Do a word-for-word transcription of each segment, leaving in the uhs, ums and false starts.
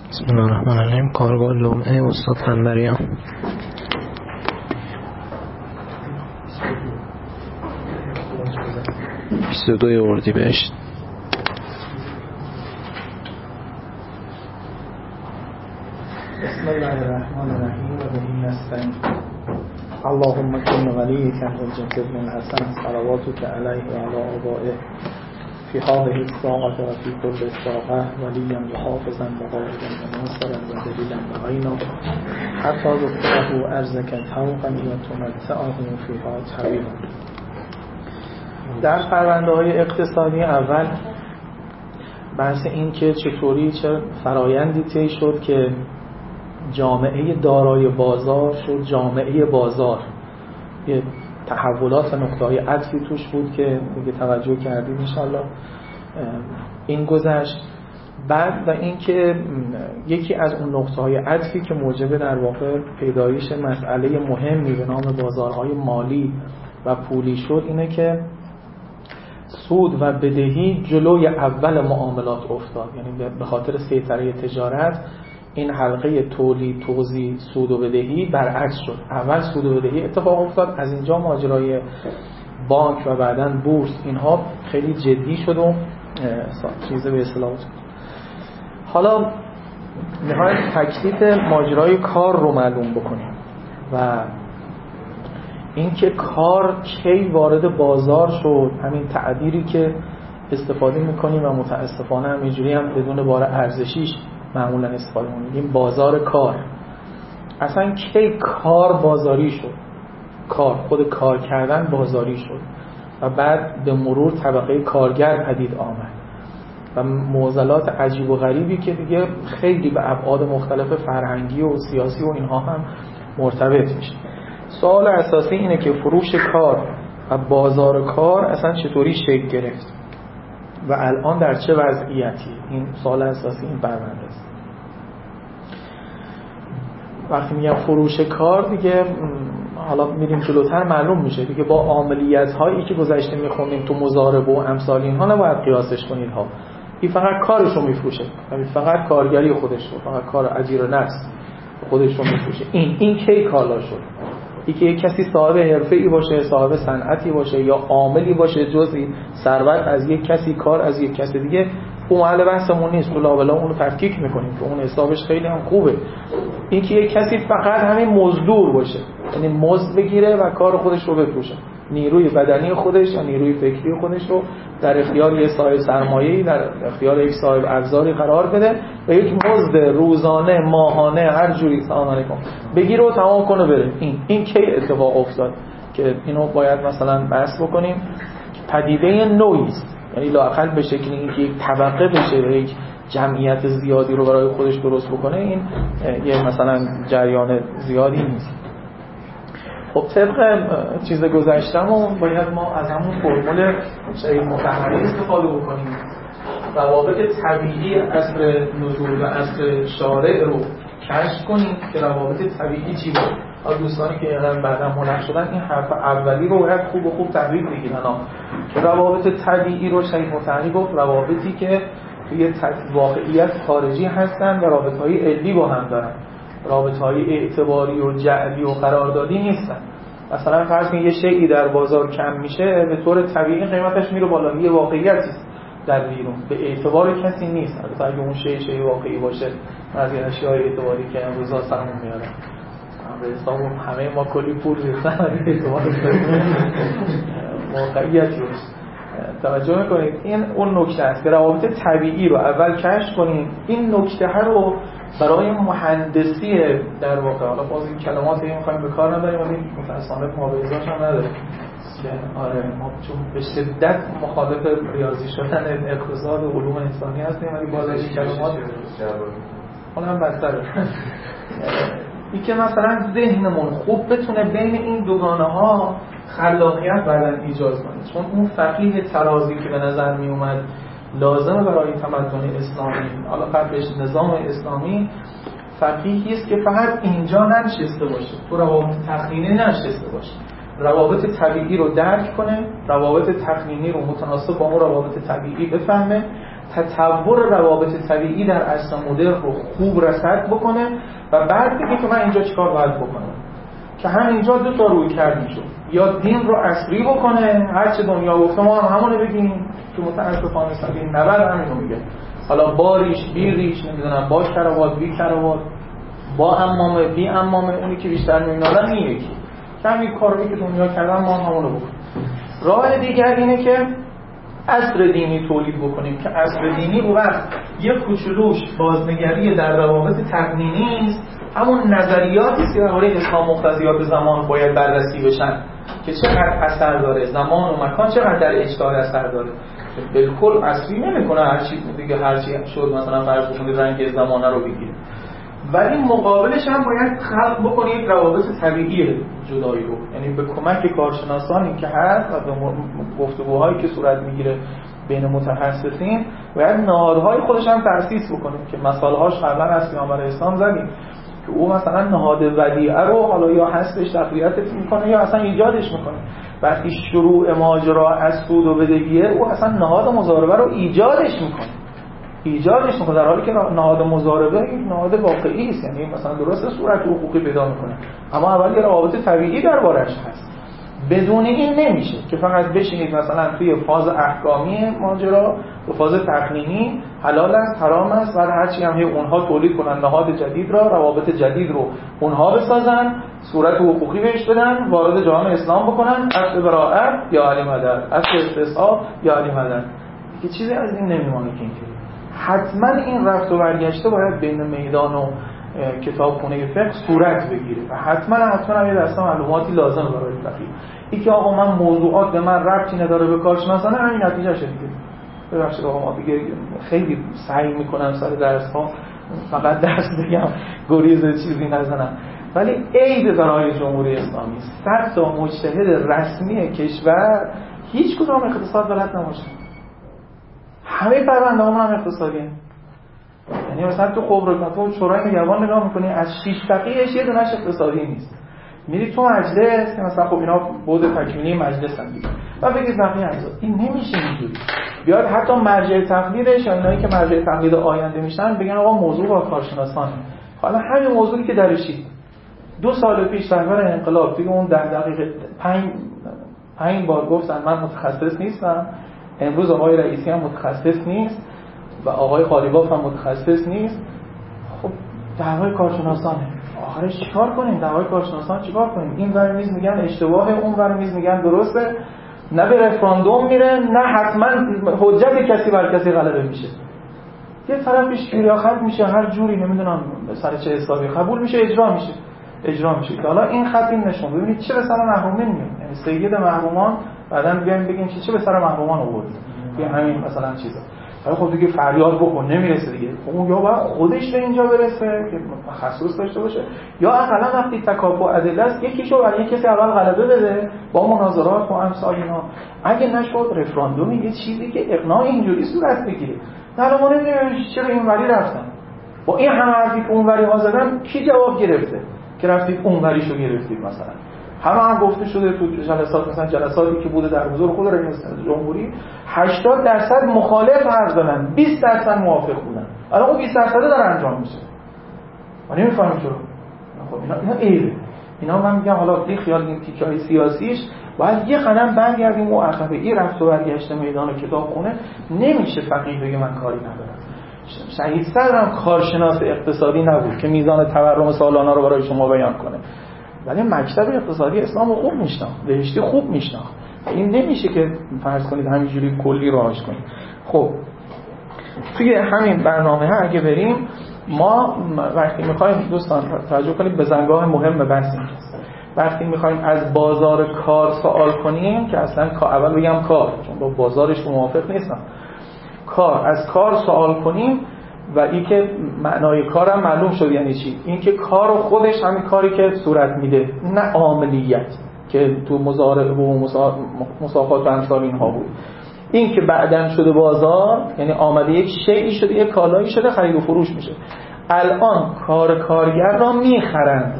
بسم الله الرحمن الرحیم. کارگاه لمعه استاد قنبریان. بیست و دو اردیبهشت. بسم الله الرحمن الرحیم و به نستعین. اللهم کن ولیک الحجة بن الحسن صلواتک علیه و علی آبائه فی هذه الساعة و فی کل ساعة ولیا و حافظا و قائدا و ناصرا و دلیلا و عینا حتی ذکره ارزک توقا و تمتعه فیها طویلا. در پرونده های اقتصادی اول بحث این که چطوری چه فرایندی طی شد که جامعه دارای بازار شد جامعه بازار. یه تحولات نقطه‌های عطفی توش بود که دیگه توجه کردیم انشالله این گذشت. بعد و اینکه یکی از اون نقطه‌های عطفی که موجب در واقع پیدایش مسئله مهمی به نام بازارهای مالی و پولی شد اینه که سود و بدهی جلوی اول معاملات افتاد. یعنی به خاطر سیطره تجارت این حلقه تولید، توزیع، سود و بدهی برعکس شد. اول سود و بدهی اتفاق افتاد، از اینجا ماجرای بانک و بعداً بورس اینها خیلی جدی شد و چیز به اصطلاح. حالا میخوایم تکلیف ماجرای کار رو معلوم بکنیم و اینکه کار کی وارد بازار شد. همین تعبیری که استفاده میکنیم و متاسفانه همینجوری هم بدون بار ارزشیش معمولا استفاده می‌کنیم، بازار کار. اصلا کی کار بازاری شد؟ کار خود کار کردن بازاری شد و بعد به مرور طبقه کارگر پدید آمد و معضلات عجیب و غریبی که دیگه خیلی به ابعاد مختلف فرهنگی و سیاسی و اینها هم مرتبط میشه. سوال اساسی اینه که فروش کار و بازار کار اصلا چطوری شکل گرفت و الان در چه وضعیتی؟ این سوال اساسی این پرونده است. وقتی میگم فروش کار دیگه حالا میریم جلوتر معلوم میشه دیگه با عملیات هایی که گذشته میخونیم تو مضاربه و امثال اینها نباید قیاسش کنید ها. این فقط کارش رو میفروشه، یعنی فقط کارگری خودش رو، فقط کار اجیر و نفس خودش رو میفروشه. این این کی کالا شد؟ اینکه یک کسی صاحب حرفه‌ای باشه، صاحب صنعتی باشه یا عاملی باشه جزئی ثروت از یک کسی، کار از یک کسی دیگه، اون محل بحثمون نیست. تو لابلا اون رو تفکیک میکنیم که اون حسابش خیلی هم خوبه. اینکه یک کسی فقط همین مزدور باشه، یعنی مزد بگیره و کار خودش رو بفروشه، نیروی بدنی خودش یا نیروی فکری خودش رو در اختیار یک صاحب سرمایه‌ای، در اختیار یک صاحب ابزاری قرار بده و یک مزد روزانه، ماهانه، هر جوری سلام علیکم بگیره و تمام کنه بره. این این کی اتفاق افتاد که اینو باید مثلا بحث بکنیم. پدیده نوعی است، یعنی لااقل به شکلی اینکه یک طبقه بشه، یک جمعیت زیادی رو برای خودش درست بکنه، این یه مثلا جریان زیادی نیست. خب طبق چیز گذشتمون باید ما از همون فرمول شریف مطهری استفاده بکنیم. روابط طبیعی اصل نزول و اصل شارع رو کشف کنیم که روابط طبیعی چی بود. ها دوستانی که یعنی بعدا ملحق شدن این حرف اولی رو باید خوب و خوب تحویل بگیرن. که روابط طبیعی رو شریف مطهری گفت روابطی که توی واقعیت خارجی هستن و رابطه‌های علی با هم دارن، رابطه‌های اعتباری و جعلی و قراردادی نیستن. مثلا فرض کنید یه شیئی در بازار کم میشه، به طور طبیعی قیمتش میره بالا، یه واقعیتی است در بیرون، به اعتبار کسی نیست. البته اگه اون شیء شیء واقعی باشه، از این اشیاء اعتباری که امروزا سرمون میاره به حساب همه ما کلی پول ریختن اعتبار واقعیتی باشه. توجه میکنید این اون نکته است که روابط طبیعی رو اول کشف کنیم. این نکته ها رو برای مهندسی در واقع، حالا باز این کلمات این میخوایم به کار نبریم ولی متأسفانه ما به ازاش هم نداریم که آره ما چون به شدت مخالف ریاضی شدن اقتصاد و علوم انسانی هستیم ولی باز این کلمات اونم بدتره. این که مثلا ذهنمون خوب بتونه بین این دوگانه ها خلاقیت بعدن ایجاد کنه. چون اون فقیه ترازی که به نظر می اومد لازمه برای تمدن اسلامی، حالا قبلش نظام اسلامی، فقیهی است که فقط اینجا ننشسته باشه، تو روابط تقنینی ننشسته باشه، روابط طبیعی رو درک کنه، روابط تقنینی رو متناسب با اون روابط طبیعی بفهمه تطور روابط طبیعی در عصر مدرن رو خوب رصد بکنه و بعد بگه که من اینجا چیکار باید بکنم، که همینجا دو تا روی کرد میشه، یا دین رو عصری بکنه، هر چه دنیا گفته ما هم همونو بگیم، که متاسفانه سبیل نبرد همینو میگه، حالا باریش بیریش نمیدونم با کراوات بی کراوات با امامه بی امامه، اونی که بیشتر میبینادن این یکی که همین کاری که دنیا کردن ما همونو بکنیم. راه دیگر اینه که عصر دینی تولید بکنیم که عصر دینی اون وقت یه کوچولوش بازنگری در روابط تقنینی است، همون نظریاتی که درباره اسلام مقتضیات زمان باید بررسی بشن که چقدر اثر داره، زمان و مکان چقدر در اجتماع اثر داره. بالکل اصلی نمیکنه هر چی دیگه هر چی شد مثلا فرض بکنید رنگ زمانه رو بگیره، ولی مقابلش هم باید خلق بکنید روابط طبیعی جدایی رو، یعنی به کمک کارشناسانی که هست و به گفتگوهایی که صورت میگیره بین متخصصین باید نهادهای خودش هم تأسیس بکنید که مثالهاش قبلا از پیامبر اسلام زدیم که او مثلا نهاد ودیعه رو حالا یا هستش تقویتش میکنه یا اصلا ایجادش میکنه. وقتی شروع ماجرا از سود و بدهیه او اصلا نهاد مضاربه رو ایجادش میکنه ایجادش میکنه در حالی که نهاد مضاربه یک نهاد واقعی است، یعنی مثلا درست صورت حقوقی پیدا میکنه اما اول یه روابط طبیعی دربارش هست. بدون این نمیشه که فقط بشینید مثلا توی فاز احکامی ماجرا و فاز تقنینی حلال است حرام است و هرچی هم اونها تولید کنن نهاد جدید را، روابط جدید رو اونها بسازن، صورت حقوقی بهش بدن، وارد جامعه اسلام بکنن، اصل براءت یا علی مدد، اصل استصحاب یا علی مدد. دیگه چیزی از این نمیمونه که اینطوری. حتما این رفت و برگشته باید بین میدان و کتابخونه فقه صورت بگیره و حتما حتما یه دسته معلوماتی لازم برای فقیه. این که آقا من موضوعات به من ربطی نداره به کارشناسانه همین نتیجه شده دیگه. ببخشید آقا ما دیگه خیلی سعی میکنم سر درس ها فقط درس بگم گریز چیزی نزنم، ولی عیب برای جمهوری اسلامی صد تا مجتهد رسمی کشور هیچ کدام اقتصاد بلد نباشه. همه پرونده همون هم اقتصادیه. یعنی مثلا تو خبرگان تو شورای نگهبان نگاه میکنی از شش فقیهش یه دونهش اقتصادی نیست. میری تو مجلس مثلا خب اینا بود تکمیلی مجلس هم دیگه و بگید بقیه اعضا این نمیشه اینجوری. بیاد حتی مرجع تقلیدش یا اینایی که مرجع تقلید آینده میشن بگن آقا موضوع با کارشناسانه. حالا همین موضوعی که درشید دو سال پیش رهبر انقلاب دیگه اون ده دقیقه پنج پنج بار گفتن من متخصص نیستم، امروز آقای رئیسی هم متخصص نیست و آقای قالیباف هم متخصص نیست. خب دعوای کارشناسانه، آخرش چیکار کنیم؟ دعوای کارشناسان چیکار کنیم؟ این ور میز میگن اشتباهه، اون ور میز میگن درسته، نه به رفراندوم میره نه حتما حجت کسی بر کسی غلبه میشه. یه طرفش جوری خط میشه هر جوری نمیدونم سر چه حسابی قبول میشه اجرا میشه اجرا میشه که حالا این خط این نشون ببینید چه به سر محرومین میاد، یعنی سید محرومان بعدن بیایم بگیم چه چه به سر محرومان آورد توی همین مثلا چیزا. حالا خب دیگه فریاد بکن نمیرسه دیگه، اون یا باید خودش به اینجا برسه که تخصص داشته باشه یا اقلا وقتی تکاپو ادله است یکیشو برای کسی اول غلبه بده با مناظرات با امثال اینا، اگه نشد رفراندوم یه چیزی که اقناع اینجوری صورت بگیره. حالا ما نمیدونیم چرا اینوری رفتن با این همه حرفی که اونوری ها زدن کی جواب گرفته که رفتید اونوریشو گرفتید. مثلا همه هم گفته شده تو جلسات مثلا جلساتی که بوده در حضور خود رئیس جمهوری هشتاد درصد مخالف حرف زدن بیست درصد موافق بودن. الان اون بیست درصد داره انجام میشه. ما نمیفهمیم چرا. خب اینا اینا ایده. اینا من میگم حالا بی خیال این تیکه‌های سیاسیش باید یه قدم برگردیم و عقب این رفت و برگشت میدان کتابخونه نمیشه فقیه بگه من کاری ندارم. شهید صدرم کارشناس اقتصادی نبود که میزان تورم سالانه رو برای شما بیان کنه، ولی مکتب اقتصادی اسلام رو خوب میشناخت، بهشتی خوب میشناخت. این نمیشه که فرض کنید همینجوری کلی راهش کنید. خب توی همین برنامه ها اگه بریم ما وقتی میخوایم دوستان توجه کنید به زنگاه مهم بحث اینجاست. وقتی میخوایم از بازار کار سوال کنیم که اصلا اول بگم کار چون با بازارش موافق نیستم، کار از کار سوال کنیم و این که معنای کارم معلوم شد یعنی چی، این که کار خودش همین کاری که صورت میده نه عاملیت که تو مضاربه و مساقات و امثال اینها بود. این که بعدن شده بازار یعنی آمده یک شیئی شده یک کالایی شده خرید و فروش میشه. الان کار کارگر را میخرند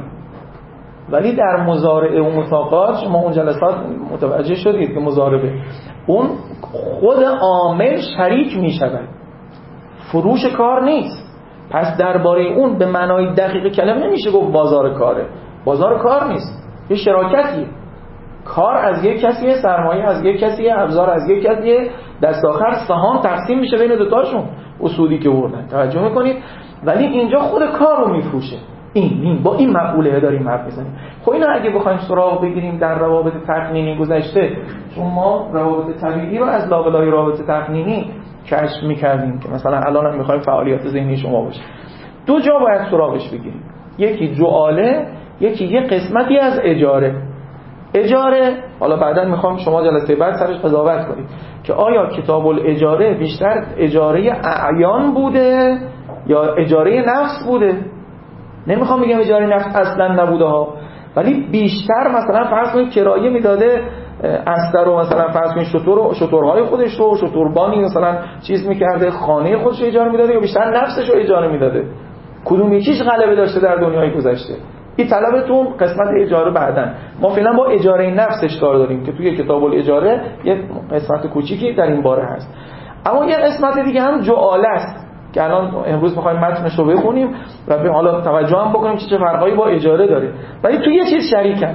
ولی در مزارعه و مساقات شما اون جلسات متوجه شدید که مزاربه اون خود عامل شریک میشود فروش کار نیست. پس درباره اون به معنای دقیق کلمه نمیشه گفت بازار کاره. بازار کار نیست، یه شراکتیه. کار از یک کسیه، سرمایه از یک کسیه، ابزار از یک کسیه، دست آخر سهام تقسیم میشه بین دوتاشون. اصولی که بردن توجه میکنید. ولی اینجا خود کار رو میفروشه. این این با این مقوله داریم حرف میزنیم. خب اینا اگه بخوایم سراغ بگیریم در روابط تقنینی گذشته، چون ما روابط طبیعی رو از لابلای روابط تقنینی کشف میکردیم که مثلا الان هم میخوایم فعالیت ذهنی شما باشه. دو جا باید سراغش بگیریم، یکی جعاله، یکی یه قسمتی از اجاره. اجاره حالا بعدا میخوام شما جلسه بعد سرش قضاوت کنید که آیا کتاب الاجاره بیشتر اجاره اعیان بوده یا اجاره نفس بوده. نمیخوام بگم اجاره نفس اصلا نبوده ها، ولی بیشتر مثلا فرض کنید کرایه میداده استر رو، مثلا فرض کنید شتر شترهای خودش رو، شتربانی مثلا چیز میکرده، خانه خودش رو اجاره میداده، یا بیشتر نفسش رو اجاره میداده. کدوم یکیش غلبه داشته در دنیای گذشته؟ این طلبتون قسمت اجاره بعدن. ما فعلا با اجاره نفسش کار داریم که توی کتاب الاجاره یه قسمت کوچیکی در این باره هست. اما یه قسمت دیگه هم جعاله است که الان امروز می‌خوایم متنش رو بخونیم و به حالا توجه هم بکنیم چه فرقایی با اجاره داره. ولی توی یه چیز شریکن،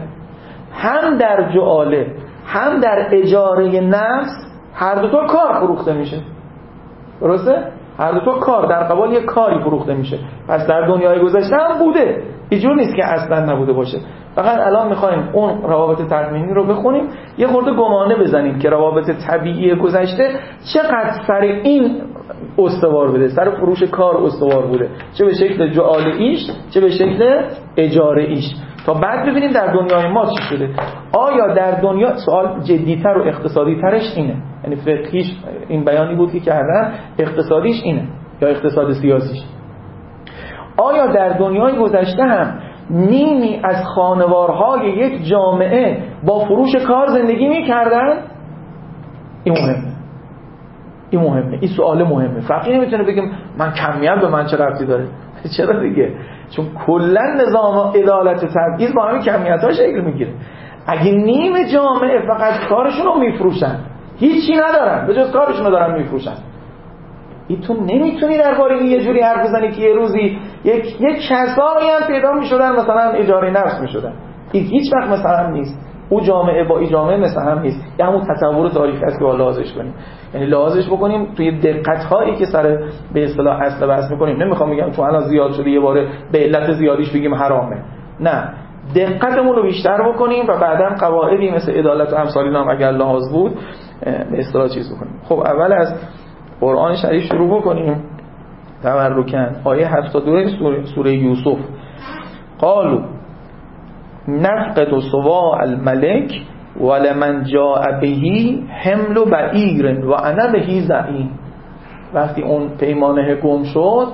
هم در جعاله هم در اجاره نفس هر دو تا کار فروخته میشه. درسته؟ هر دو تا کار در قبال یک کاری فروخته میشه. پس در دنیای گذشته هم بوده، اینجور نیست که اصلا نبوده باشه. فقط الان میخوایم اون روابط تقنینی رو بخونیم، یه خورده گمانه بزنیم که روابط طبیعی گذشته چقدر سر این استوار بوده، سر فروش کار استوار بوده، چه به شکل جعاله ایش چه به شکل اجاره ایش، تا بعد ببینیم در دنیای ما چی شده. آیا در دنیا، سوال جدیتر و اقتصادی ترش اینه، یعنی فقهیش این بیانی بود که کردن، اقتصادیش اینه یا اقتصاد سیاسیش، آیا در دنیای گذشته هم نیمی از خانوارهای یک جامعه با فروش کار زندگی می‌کردن؟ این مهمه، این مهمه، این سوال مهمه. فقیه نمیتونه بگم من کمیت به من چه ربطی داره. چرا دیگه؟ چون کلا نظام عدالت تبعیض با همین کمیت‌ها شکل میگیره. اگه نیم جامعه فقط کارشون رو میفروشن، هیچی ندارن به جز کارشون رو دارن میفروشن، این تو نمیتونی درباره این یه جوری حرف بزنی که یه روزی یک یک کسایی هم پیدا میشدن مثلا اجاره نفس میشدن. این هیچ وقت مثلا نیست. او جامعه با این جامعه مثلا هم نیست. یه همون تصور تاریخی است که بالا لازمش کنیم، یعنی لازمش بکنیم توی دقت هایی که سر به اصطلاح اصل بحث میکنیم. نمیخوام بگم چون الان زیاد شده یه باره به علت زیادیش بگیم حرامه، نه، دقتمون رو بیشتر بکنیم و بعداً قواعدی مثل عدالت و امثال اینا هم اگر لحاظ بود به اصطلاح چیز بکنیم. خب اول از قرآن شریف شروع بکنیم تبرکاً. آیه هفتاد و دو سوره, سوره یوسف. قالوا نفقد صواع الملك ولمن جاء به حمل بعیر و انا به زعیم. وقتی اون پیمانه گم شد،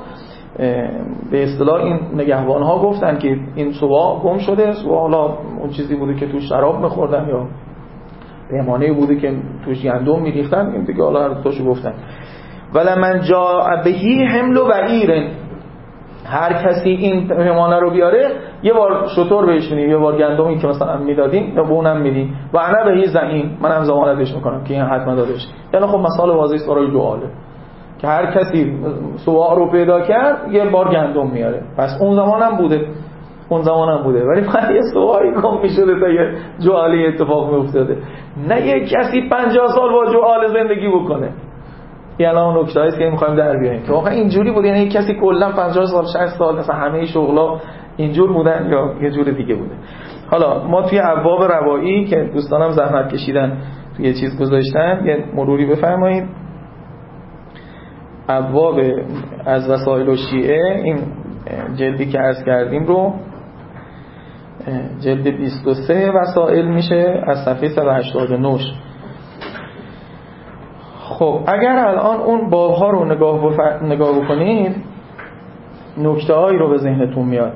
به اصطلاح این نگهبان ها گفتن که این صواع گم شده. صواع حالا اون چیزی بوده که توش شراب می‌خوردن یا پیمانه بوده که توش گندم می‌ریختن، این دیگه حالا هر دوتاشو گفتن. ولمن جاء به حمل بعیر، هر کسی این پیمانه رو بیاره یه بار شتر بهش میدیم، یه بار گندمی که مثلا میدادیم یا به اونم میدیم. و انا به زعیم، منم ضمانتش میکنم که این حتما دادش. یعنی خب مثال واضحی است برای جعاله که هر کسی صواع رو پیدا کرد یه بار گندم میاره. پس اون زمانم بوده، اون زمانم بوده، ولی بعد یه صواعی گم میشده تا یه جعاله اتفاق میافتاده. نه یه کسی پنجاه سال با جعاله زندگی بکنه. یعنی اون نکته است که می‌خوایم در بیاریم که واقعا اینجوری بوده، یعنی کسی کلا پنجاه سال شصت سال مثلا همه شغلا اینجور بودن یا یه جور دیگه بوده. حالا ما توی ابواب روایی که دوستانم زحمت کشیدن توی یه چیز گذاشتن، یه مروری بفرمایید. ابواب از وسائل و شیعه، این جلدی که عرض کردیم رو، جلد بیست و سه وسائل میشه، از صفحه صد و هشتاد و نه. خب اگر الان اون بابها رو نگاه, بف... نگاه بکنید، نکته هایی رو به ذهنتون میاد.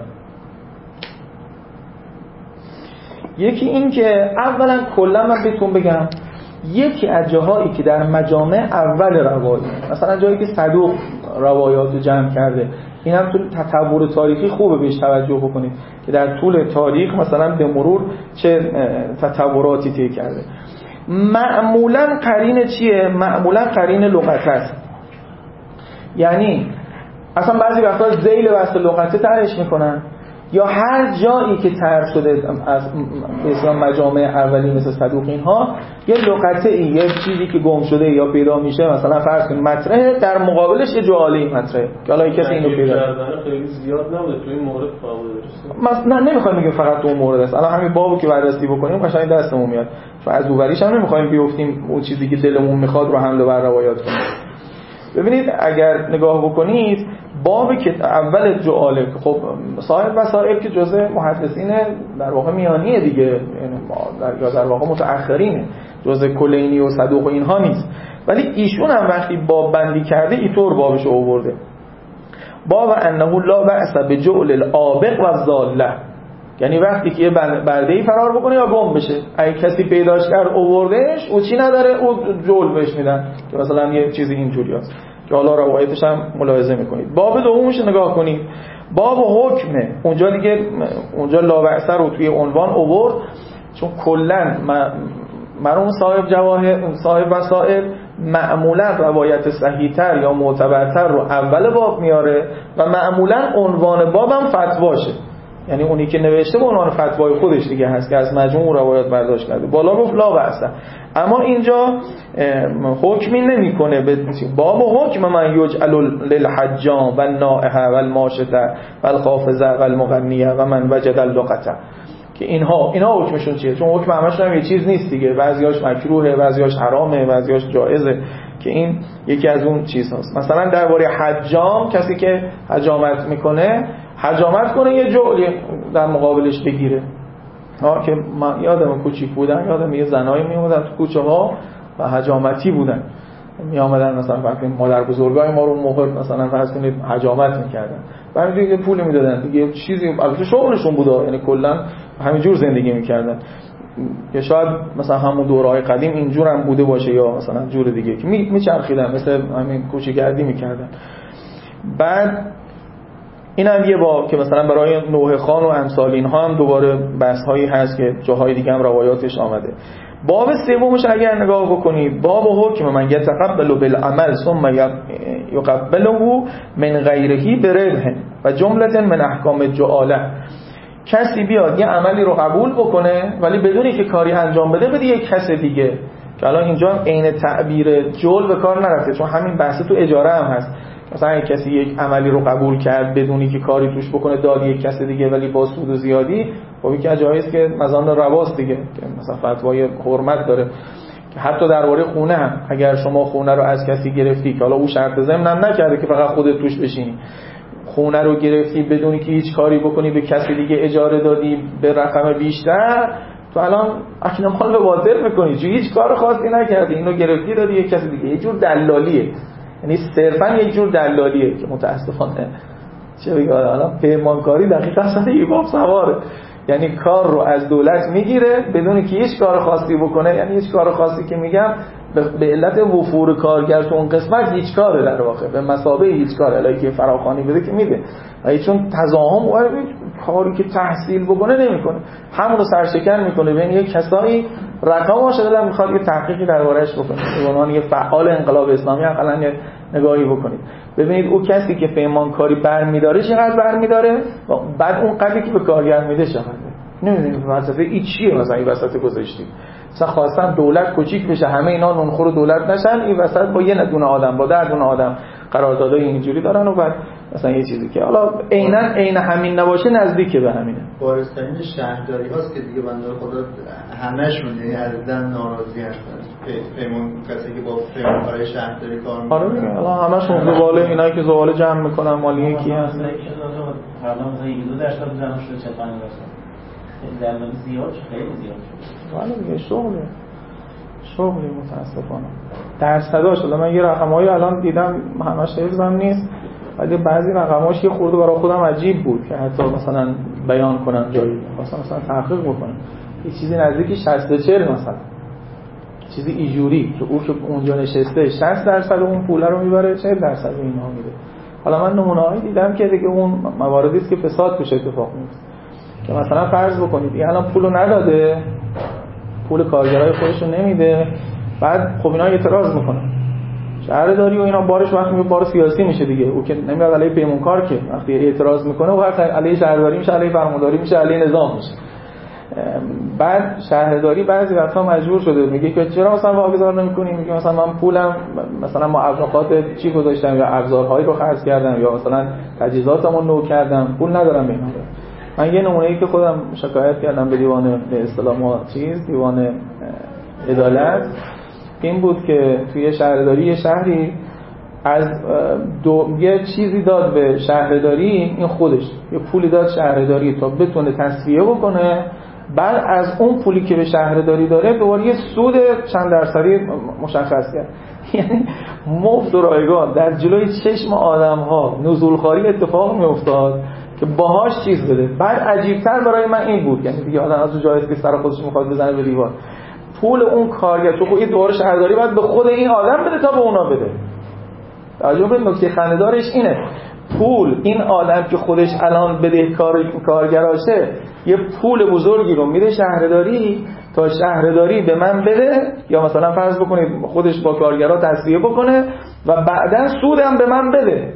یکی این که اولا کلا من بهتون بگم یکی از جاهایی که در مجامع اول روایی، مثلا جایی که صدوق روایات رو جمع کرده، این هم تو تطور تاریخی خوبه بهش توجه بکنید که در طول تاریخ مثلا به مرور چه تطوراتی طی کرده. معمولا قرین چیه؟ معمولا قرین لغت است. یعنی اصلا بعضی وقتا ذیل بحث لغتی طرحش میکنن یا هر جایی که طرح شده از مثلا مجامع اولی مثل صدوق اینها یه لغته ای، یه چیزی که گم شده یا پیدا میشه، مثلا فرض کنید مطرحه، در مقابلش یه جعالی مطرحه که حالا کسی اینو پیدا کردن خیلی زیاد نبوده تو این مورد قابل درسته. نه نمیخوایم بگیم فقط تو اون مورد است. الان همین بابو که بررسی بکنیم قشنگ دستمون میاد. از اوریش هم نمیخوایم بیافتیم اون چیزی که دلمون میخواد رو حمله بر روایات کنیم. ببینید اگر نگاه بکنید باب که اول جعاله، خب صاحب وسائل که جزء محدثین در واقع میانیه دیگه، یعنی در یا در واقع متأخرینه، جزء کلینی و صدوق و اینها نیست، ولی ایشون هم وقتی باب بندی کرده اینطور بابش آورده: باب انه لا بأس بجعل العابق و الضاله، یعنی وقتی که یه برده‌ای فرار بکنه یا گم بشه، اگه کسی پیداش کرد آوردهش، او چی نداره، او جول بهش میدن که مثلا یه چیزی اینجوریاست که حالا روایتش هم ملاحظه میکنید. باب دومش نگاه کنید، باب حکمه، اونجا دیگه اونجا لا بأس رو توی عنوان آورد چون کلا مرحوم صاحب جواهر صاحب وسائل معمولا روایت صحیح‌تر یا معتبرتر رو اول باب میاره و معمولا عنوان بابم فتواشه، یعنی اونی که نوشته به عنوان فتوای خودش دیگه هست که از مجموع روایات برداشت کرده، بالا گفت لا بأس. اما اینجا حکمی نمیکنه به باب حکم من یجعل للحجام و النائحه و الماشطه و القافزه و المغنیه و من وجد اللقطه، که اینها اینا حکمشون چیه؟ چون حکم همشون هم یه چیز نیست دیگه، بعضیاش مکروهه، بعضیاش حرامه، بعضیاش جایزه، که این یکی از اون چیزهاست. مثلا درباره حجام، کسی که حجامت میکنه حجامت کنه یه جعلی در مقابلش بگیره. ها که من یادم کوچیک بودم، یادم یه زنایی میومدن تو کوچه ها و حجامتی بودن، می آمدن مثلا وقتی مادر بزرگای ما رو موقع مثلا فرض کنید حجامت میکردن و همینجوری پول میدادن دیگه، چیزی البته شغلشون بوده، یعنی کلا همینجور زندگی میکردن، یا شاید مثلا همون دورهای قدیم اینجور هم بوده باشه یا مثلا جور دیگه که میچرخیدن مثل همین کوچه‌گردی میکردن. بعد این هم یه باب که مثلا برای نوح خان و امثال اینها هم دوباره بحث هایی هست که جاهای دیگه هم روایاتش آمده. باب سومش اگر نگاه بکنید، باب حکم من یتقبل بالعمل ثم یقبله من غیره بربح و جمله من احکام جعاله، کسی بیاد یه عملی رو قبول بکنه ولی بدونی که کاری انجام بده بده یک کس دیگه، که الان اینجا عین تعبیر جول به کار نرفته چون همین بحث تو اجاره هم هست. مثلا اگه کسی یک عملی رو قبول کرد بدونی که کاری توش بکنه داد یک کس دیگه ولی با سود و زیادی، خب این که جایز که مزان رواست دیگه، که مثلا فتوای حرمت داره که حتی درباره خونه هم اگر شما خونه رو از کسی گرفتی که حالا او شرط ضمن هم نکرده که فقط خودت توش بشینی، خونه رو گرفتی بدونی که هیچ کاری بکنی به کسی دیگه اجاره دادی به رقم بیشتر، تو الان اکنون مال به باطل میکنی چون هیچ کار خاصی نکردی، اینو گرفتی دادی یک کسی دیگه. یه جور دلالیه، یعنی صرفا یک جور دلالیه که متاسفانه چه بگم الان پیمانکاری دقیقاً سر ایباب سواره، یعنی کار رو از دولت میگیره بدون که هیچ کار خاصی بکنه، یعنی هیچ کار خاصی که میگم به علت وفور کارگر تو اون قسمت هیچ کاره، در واقع به مثابه هیچ کار الهی که فراخوانی بده که میده، ولی چون تضاهم و کاری که تحصیل بکنه نمیکنه، همون رو سرشکن میکنه بین یک کسایی رقم شده میخواد یه تحقیقی درباره‌اش بکنه، به عنوان یه فعال انقلاب اسلامی حداقل یه نگاهی بکنید ببینید او کسی که پیمانکاری برمی‌داره چقدر برمی‌داره، بعد اون قدری که به کارگر میده چقدره. نمیدونید فلسفه این چیه مثلا این وسط گذاشتید، مثلا خواستن دولت کوچیک بشه همه اینا نونخور دولت نشن، این وسط با یه دونه آدم با ده دونه آدم قراردادای اینجوری دارن و بعد مثلا یه چیزی که حالا عیناً عین همین نباشه نزدیک به همینه. وارثین شهرداری هاست که دیگه بنده خدا همشون یعنی عددن ناراضی هستن، پیمون کسی که با پیمانکاری شهرداری کار میکنن. آره دیگه الان همشون زباله اینایی که زباله جمع میکنن مالی کی هست حالا مثلا یک دو درصد جمع شده چه پنج درصد درآمد زیاد خیلی زیاد شده. ولی دیگه شغله شغلی متاسفانه درصدا شده. من یه رقمایی الان دیدم همش حفظم نیست ولی بعضی رقماش یه خورده برای خودم عجیب بود که حتی مثلا بیان کنم جایی مثلا مثلا تحقیق بکنم یه چیزی نزدیکی شصت به چهل مثلا چیزی اینجوری که او که اونجا نشسته شصت درصد اون پول رو میبره چهل درصد اینها میده. حالا من نمونه‌هایی دیدم که دیگه اون مواردی است که فساد توش اتفاق میفته که مثلا فرض بکنید این الان پولو نداده، پول کارگرای خودش رو نمیده، بعد خب اینا اعتراض میکنن شهرداری و اینا بارش وقتی میاد بار سیاسی میشه دیگه، او که نمیاد علیه پیمانکار که وقتی اعتراض میکنه و وقتی علیه شهرداری میشه، علیه فرمانداری میشه، علیه نظام میشه. بعد شهرداری بعضی وقتا مجبور شده میگه که چرا مثلا واگذار نمی‌کنی، میگه مثلا من پولم مثلا موافقات چی گذاشتم یا ابزارهایی رو خرج کردم یا مثلا تجهیزاتمو نو کردم، پول ندارم اینا. من یه نمونه‌ای که خودم شکایت کردم به دیوان به اصطلاح ما چیز دیوان عدالت این بود که توی شهرداری یه شهری از دو یه چیزی داد به شهرداری، این خودش یه پولی داد شهرداری تا بتونه تصفیه بکنه، بعد از اون پولی که به شهرداری داره دوباره یه سود چند درصدی مشخص کرد. یعنی مفت و رایگان در جلوی چشم آدم‌ها نزولخواری اتفاق میافتاد که باهاش چیز بده. بعد عجیب‌تر برای من این بود، یعنی دیگه آدم از جایزه که سر خودش می‌خواد بزنه به دیوار، پول اون کارگر چون این دوباره شهرداری باید به خود این آدم بده تا به اونا بده. توجه کنید نکته خنده‌دارش اینه، پول این آدم که خودش الان بدهکار کارگراشه یه پول بزرگی رو میده شهرداری تا شهرداری به من بده، یا مثلا فرض بکنید خودش با کارگرا تصفیه بکنه و بعداً سودم به من بده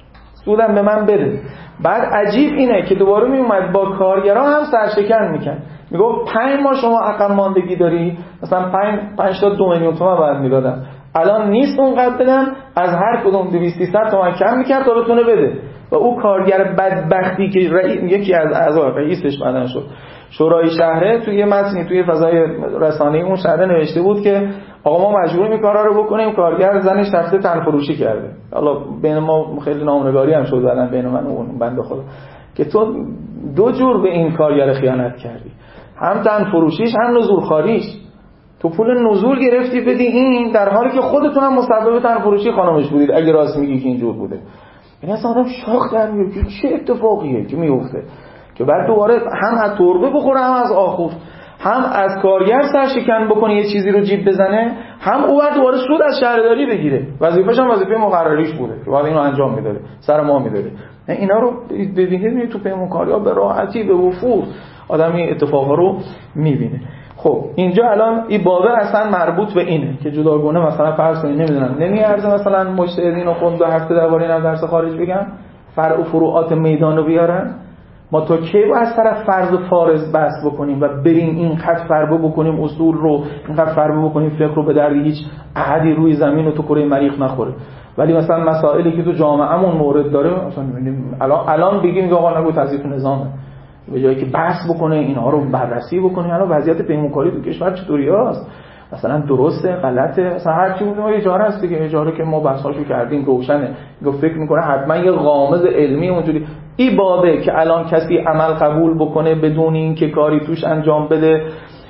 سودم به من بده. بعد عجیب اینه که دوباره میومد با کارگرا هم سرشکن میکرد، میگفت پنج ماه شما عقب ماندگی داری، مثلا پنج پنج تا دو میلیون تومان باید میدادم، الان نیست اونقدر بدم، از هر کدوم دویست سیصد تومان کم میکرد تا بتونه بده. و او کارگر بدبختی که رئی... یکی از اعضا رئیسش بدن شد شورای شهره توی متنی توی فضای رسانه‌ای اون شهر نوشته بود که آقا ما مجبوریم این کارا رو بکنیم، کارگر زنش رفته تن فروشی کرده. حالا بین ما خیلی نامنگاری هم شد زدن بین من و اون بنده خدا که تو دو جور به این کارگر خیانت کردی، هم تن فروشیش هم نزولخواریش. تو پول نزول گرفتی بدی این، در حالی که خودتون هم مسبب تن فروشی خانمش بودید اگه راست میگی که اینجور بوده. یعنی اصلا آدم شاخ در میاد که چه اتفاقیه که میفته که بعد دوباره هم از تربه بخوره، هم از آخور، هم از کارگر سرشکن بکنه یه چیزی رو جیب بزنه، هم او بعد دوباره سود از شهرداری بگیره. وظیفه‌ش هم وظیفه مقرریش بوده که بعد اینو انجام میداده، سر ما میداده. اینا رو دیدید تو پیمانکاری‌ها به راحتی به وفور آدم این اتفاقا رو میبینه. خب اینجا الان این بابه اصلا مربوط به اینه که جداگونه مثلا فرض کنید نمیدونم نمیارزه مثلا مجتهدین رو خود دو هفته درباره این درس خارج بگم، فرع و فروعات میدان رو بیارن، ما تا کی از طرف فرض و فارض بحث بکنیم و بریم اینقدر فربه بکنیم اصول رو، اینقدر فربه بکنیم فقه رو به درد هیچ احدی روی زمین و تو کره مریخ نخوره. ولی مثلا مسائلی که تو جامعهمون مورد داره مثلا الان الان بگیم آقا نگو تضعیف نظامه، به جایی که بحث بکنه اینها رو بررسی بکنه الان وضعیت پیمانکاری تو کشور چطوری است، مثلا درسته غلطه، مثلا هر چی بودیم اجاره است دیگه، اجاره که ما بحثاشو کردیم روشنه، میگه فکر میکنه حتما یه غامض علمی اونجوری این بابه که الان کسی عمل قبول بکنه بدون اینکه کاری توش انجام بده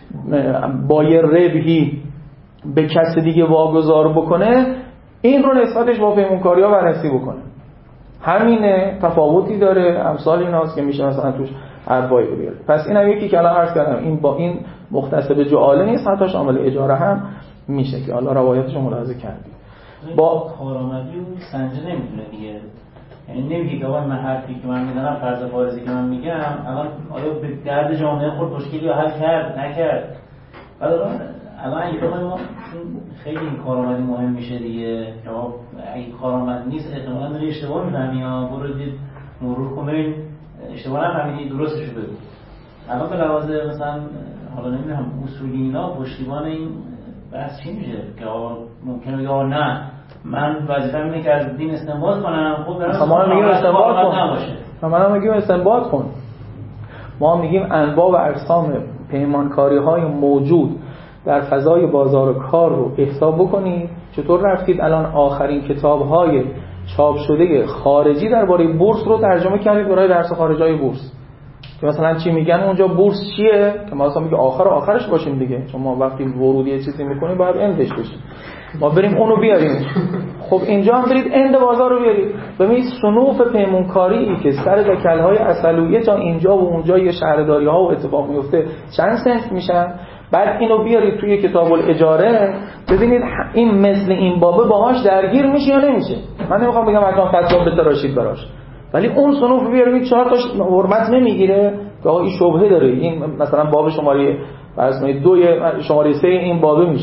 با یه ربحی به کس دیگه واگذار بکنه، این رو نسبتش با پیمانکاری‌ها بررسی بکنه. همینه، تفاوتی داره، امثال ایناست که میشه مثلا توش حرفایی بیاره. پس این هم یکی که الان عرض کردم این با این مختص به جعاله نیست، حتی شامل اجاره هم میشه که حالا روایتش رو ملاحظه کردید. با کارآمدی اون سنجه نمیدونه دیگه، یعنی نمیگه که آقا من حرفی که من میزنم فرض فارضی که من میگم الان آیا به درد جامعه خود مشکلی رو حل کرد نکرد. بعد الان اگه ما خیلی این کارآمدی مهم میشه دیگه، که اگه کارآمد نیست احتمالاً داری اشتباه می‌فهمی یا برو دید مرور کن ببین اشتباه نفهمیدی درستش رو بگو. الان به لحاظ مثلا حالا نمیدونم اصولی اینا پشتیبان این بحث چی میشه که ممکنه بگه آقا نه من وظیفه‌م اینه که از دین استنباط کنم. خب برام ما میگیم استنباط کن، ما میگیم استنباط کن، ما میگیم انواع و اقسام پیمانکاری‌های موجود در فضای بازار کار رو حساب بکنید. چطور رفتید الان آخرین کتاب‌های چاپ شده خارجی درباره بورس رو ترجمه کردید برای درس خارجای بورس، که مثلا چی میگن اونجا بورس چیه، که ما مثلا میگه آخر آخرش باشیم دیگه، چون ما وقتی ورودی یه چیزی میکنیم باید اندش بشیم، ما بریم اونو بیاریم. خب اینجا هم برید اند بازار رو بیارید. ببینید صنوف پیمانکاری که سر دکل‌های اصلویه تا اینجا و اونجا یه شهرداری‌ها و اتفاق میفته چند سنت میشن، بعد اینو بیارید توی کتاب الاجاره ببینید این مثل این بابه باهاش درگیر میشه یا نمیشه. من نمیخوام بگم حتما فتوا بتراشید براش، ولی اون صنوف بیارید چهار تاش حرمت نمیگیره که آقا این شبهه داره، این مثلا باب شماره فرض کنید دو شماره سه این بابه میشه،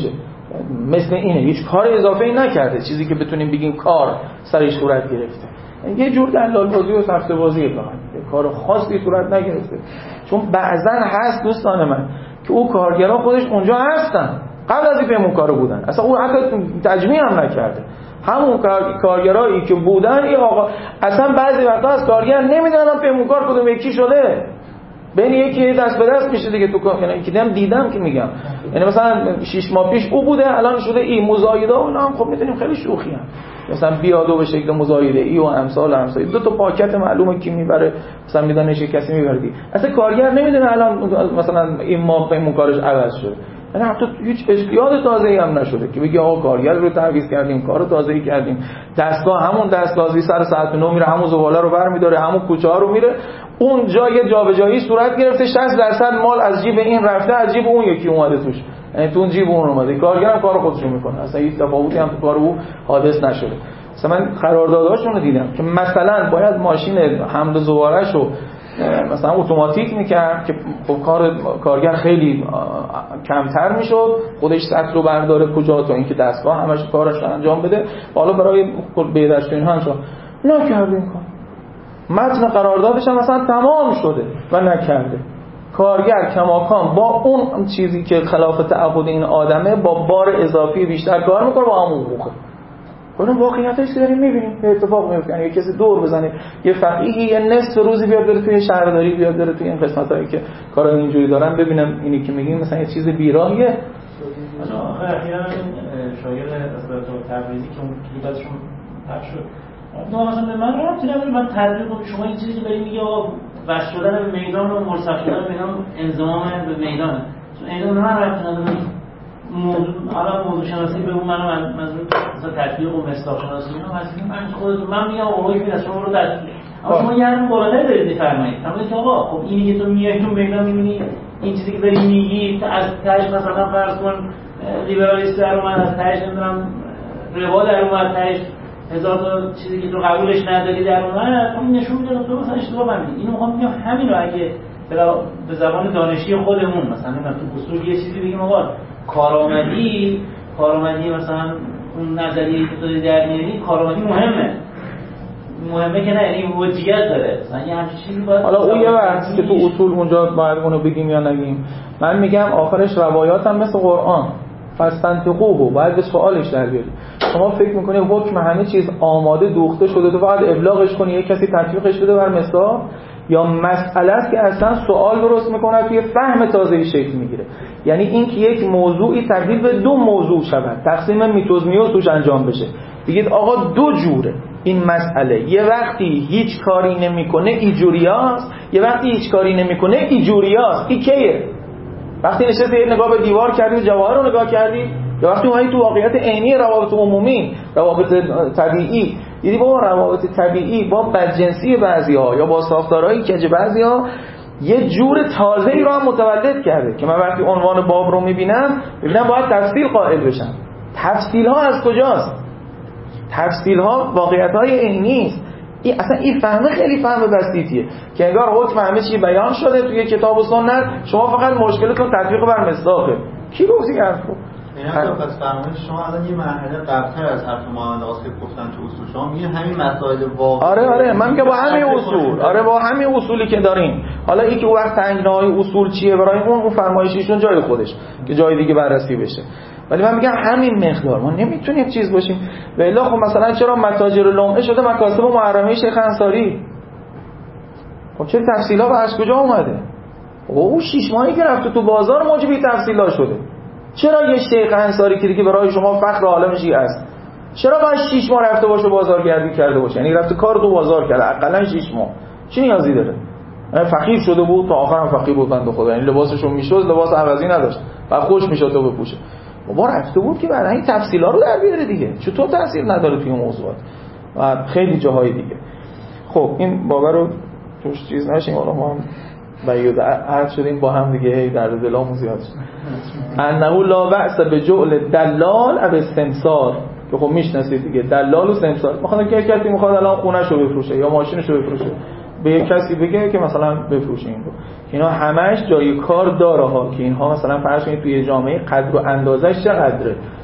مثل اینه، هیچ کار اضافه ای نکرده، چیزی که بتونیم بگیم کار سرش صورت گرفته. یه جور دلال بازی و سفته بازی فقط، کار خاصی صورت نگرفته. چون بعضا هست دوستان من که او کارگران خودش اونجا هستن، قبل از این پیمون کارو بودن، اصلا او حتی تجمیع هم نکرده. همون کارگرایی که بودن این آقا اصلا بعضی وقتا از کارگر نمیدونن پیمون کار کدوم یکی شده، بین یکی دست به دست میشه دیگه. تو کار یعنی که دیدم دیدم که میگم، یعنی مثلا شش ماه پیش او بوده الان شده این مزایده و اینا هم خب میدونیم خیلی شوخی هم. مثلا بیادو به شکل مزایده ای و امثال امثال دو تا پاکت معلومه کی میبره، مثلا میدونه چه کسی میبره دیگه. اصلا کارگر نمیدونه الان مثلا این ماه پیمون کارش عوض شده، یعنی حتی هیچ اصلاحات تازه‌ای هم نشده که بگی آقا کارگر رو تعویض کردیم، کارو تازه‌ای کردیم، دستگاه همون دستگاهی سر ساعت نه میره همون زباله رو برمی‌داره، همون کوچه ها رو میره، اون جای جابجایی صورت گرفته، شصت درصد مال از جیب این رفته از جیب اون یکی اومده توش، یعنی تو اون جیب اون اومده. کارگر هم کارو خودش میکنه، اصلا هیچ تفاوتی هم تو کار او حادث نشده. مثلا من قرارداداشون رو دیدم که مثلا باید ماشین حمل و زواره‌شو مثلا اتوماتیک میکرد که خب کار کارگر خیلی کمتر میشد، خودش سطل رو برداره کجا تا اینکه دستگاه همش کارش رو انجام بده. حالا برای بهداشت اینها هم شد نکرد این کار، متن قراردادش هم مثلا تمام شده و نکرده. کارگر کماکان با اون چیزی که خلاف تعهد این آدمه با بار اضافی بیشتر کار میکنه با همون حقوقه. اون واقعیتش که داریم میبینیم به اتفاق میفته. یعنی کسی دور بزنه یه فقیهی یه نصف روزی بیاد بره توی شهرداری، بیاد بره توی این قسمتایی که کارا اینجوری دارن، ببینم اینی که میگیم مثلا یه چیز بیراهیه. مثلا آخر اخیراً شاگرد از تبریزی که اون کلیداتشون پخش شد، نه مثلا به من رابطه نداره، من تدریج کنم شما این چیزی که دارید میگه آقا وصل شدن به میدان و مرصف شدن به میدان انضمام به میدانه، چون اینا من رابطه نداره. موضوع حالا موضوع شناسی به اون منو منظور مثلا تطبیق و مصداق شناسی اینا مثلا من خودت من میگم آقا این شما رو در اما شما یه حرف بالاتر دارید میفرمایید. فرمایید که آقا خب اینی که تو میای تو میدان میبینی این چیزی که داری میگی از تاش مثلا فرض کن لیبرالیست در اومد، از تاش نمیدونم روا در اومد، تاش هزار تا چیزی که تو قبولش نداری در اومد، اون نشون میده تو مثلا اشتباه فهمیدی. اینو میخوام بگم همین رو اگه به زبان دانشی خودمون مثلا نمیدونم تو اصول یه چیزی بگیم آقا کارآمدی کارآمدی مثلا اون نظریه که تو در میاری کارآمدی مهمه مهمه که نه یعنی وجیت داره مثلا یه همچین چیزی باید. حالا اون یه وقت که تو اصول اونجا باید اونو بگیم یا نگیم. من میگم آخرش روایات هم مثل قرآن فاستنطقوه باید به سوالش در بیاری. شما فکر میکنی حکم همه چیز آماده دوخته شده تو فقط ابلاغش کنی یک کسی تطبیقش بده بر مثال، یا مسئله است که اصلا سوال درست میکنه توی فهم تازه‌ای شکل میگیره. یعنی این که یک موضوعی تبدیل به دو موضوع شود، تقسیم میتوز میوز توش انجام بشه. بگید آقا دو جوره این مسئله، یه وقتی هیچ کاری نمیکنه ایجوریاست، یه وقتی هیچ کاری نمیکنه ایجوریاست. این کیه؟ وقتی نشستی یه نگاه به دیوار کردی و جواهر رو نگاه کردی، یا وقتی اومدی تو واقعیت عینی روابط عمومی، روابط طبیعی دیدی با روابط طبیعی با بدجنسی بعضی‌ها یا با ساختارهای کج بعضی‌ها یه جور تازه‌ای رو هم متولد کرده که من وقتی عنوان باب رو می‌بینم می‌بینم باید تفصیل قائل بشم. تفصیل‌ها از کجاست؟ تفصیل‌ها واقعیت‌های عینی است. این اصلا این فهمه خیلی فهم بسیطیه که انگار حکم همه چی بیان شده توی کتاب و سنت، شما فقط مشکلتون تطبیق بر مصداقه. کی گفت این حرفو؟ یعنی پس فرمایش شما الان یه مرحله قبل‌تر از حرف محمد آقا که گفتن تو اصول شما میگه همین مسائل واقعی. آره آره من میگم با همین اصول، آره با همین اصولی که داریم. حالا این که وقت تنگناهای اصول چیه برای اون اون فرمایشیشون جای خودش که جای دیگه بررسی بشه، ولی من میگم همین مقدار ما نمیتونیم چیز باشیم. و الا خب مثلا چرا متاجر لمعه شده مکاسب محرمه شیخ انصاری؟ خب چه تفصیلا و از کجا اومده؟ او شش ماهی که رفته تو بازار موجب تفصیلا شده. چرا یه شیخ انصاری که دیگه برای شما فخر عالم شیعه است، چرا باید شش ماه رفته باشه بازارگردی کرده باشه؟ یعنی رفته کار تو بازار کرده حداقل شش ماه، چی نیازی داره؟ فقیر شده بود تا آخر هم فقیر بود بنده خدا، یعنی لباسشو میشد لباس عوضی نداشت و خوش میشد تو بپوشه. بابا رفته بود که برای این تفصیلا رو در بیاره دیگه، چطور تاثیر نداره توی موضوعات و خیلی جاهای دیگه. خب این بابا رو توش چیز نشیم، حالا ما هم بیاد عهد شدیم با هم دیگه هی در دلامون زیاد شد. انه لا بأس بجعل دلال او سمسار، که خب میشناسید دیگه دلال و سمسار. مثلا که کسی میخواد الان خونه‌شو بفروشه یا ماشینشو بفروشه، به یک کسی بگه که مثلا بفروشه این رو، اینا همش جای کار داره ها که اینها مثلا فرض کنید توی جامعه قدر و اندازش چقدره.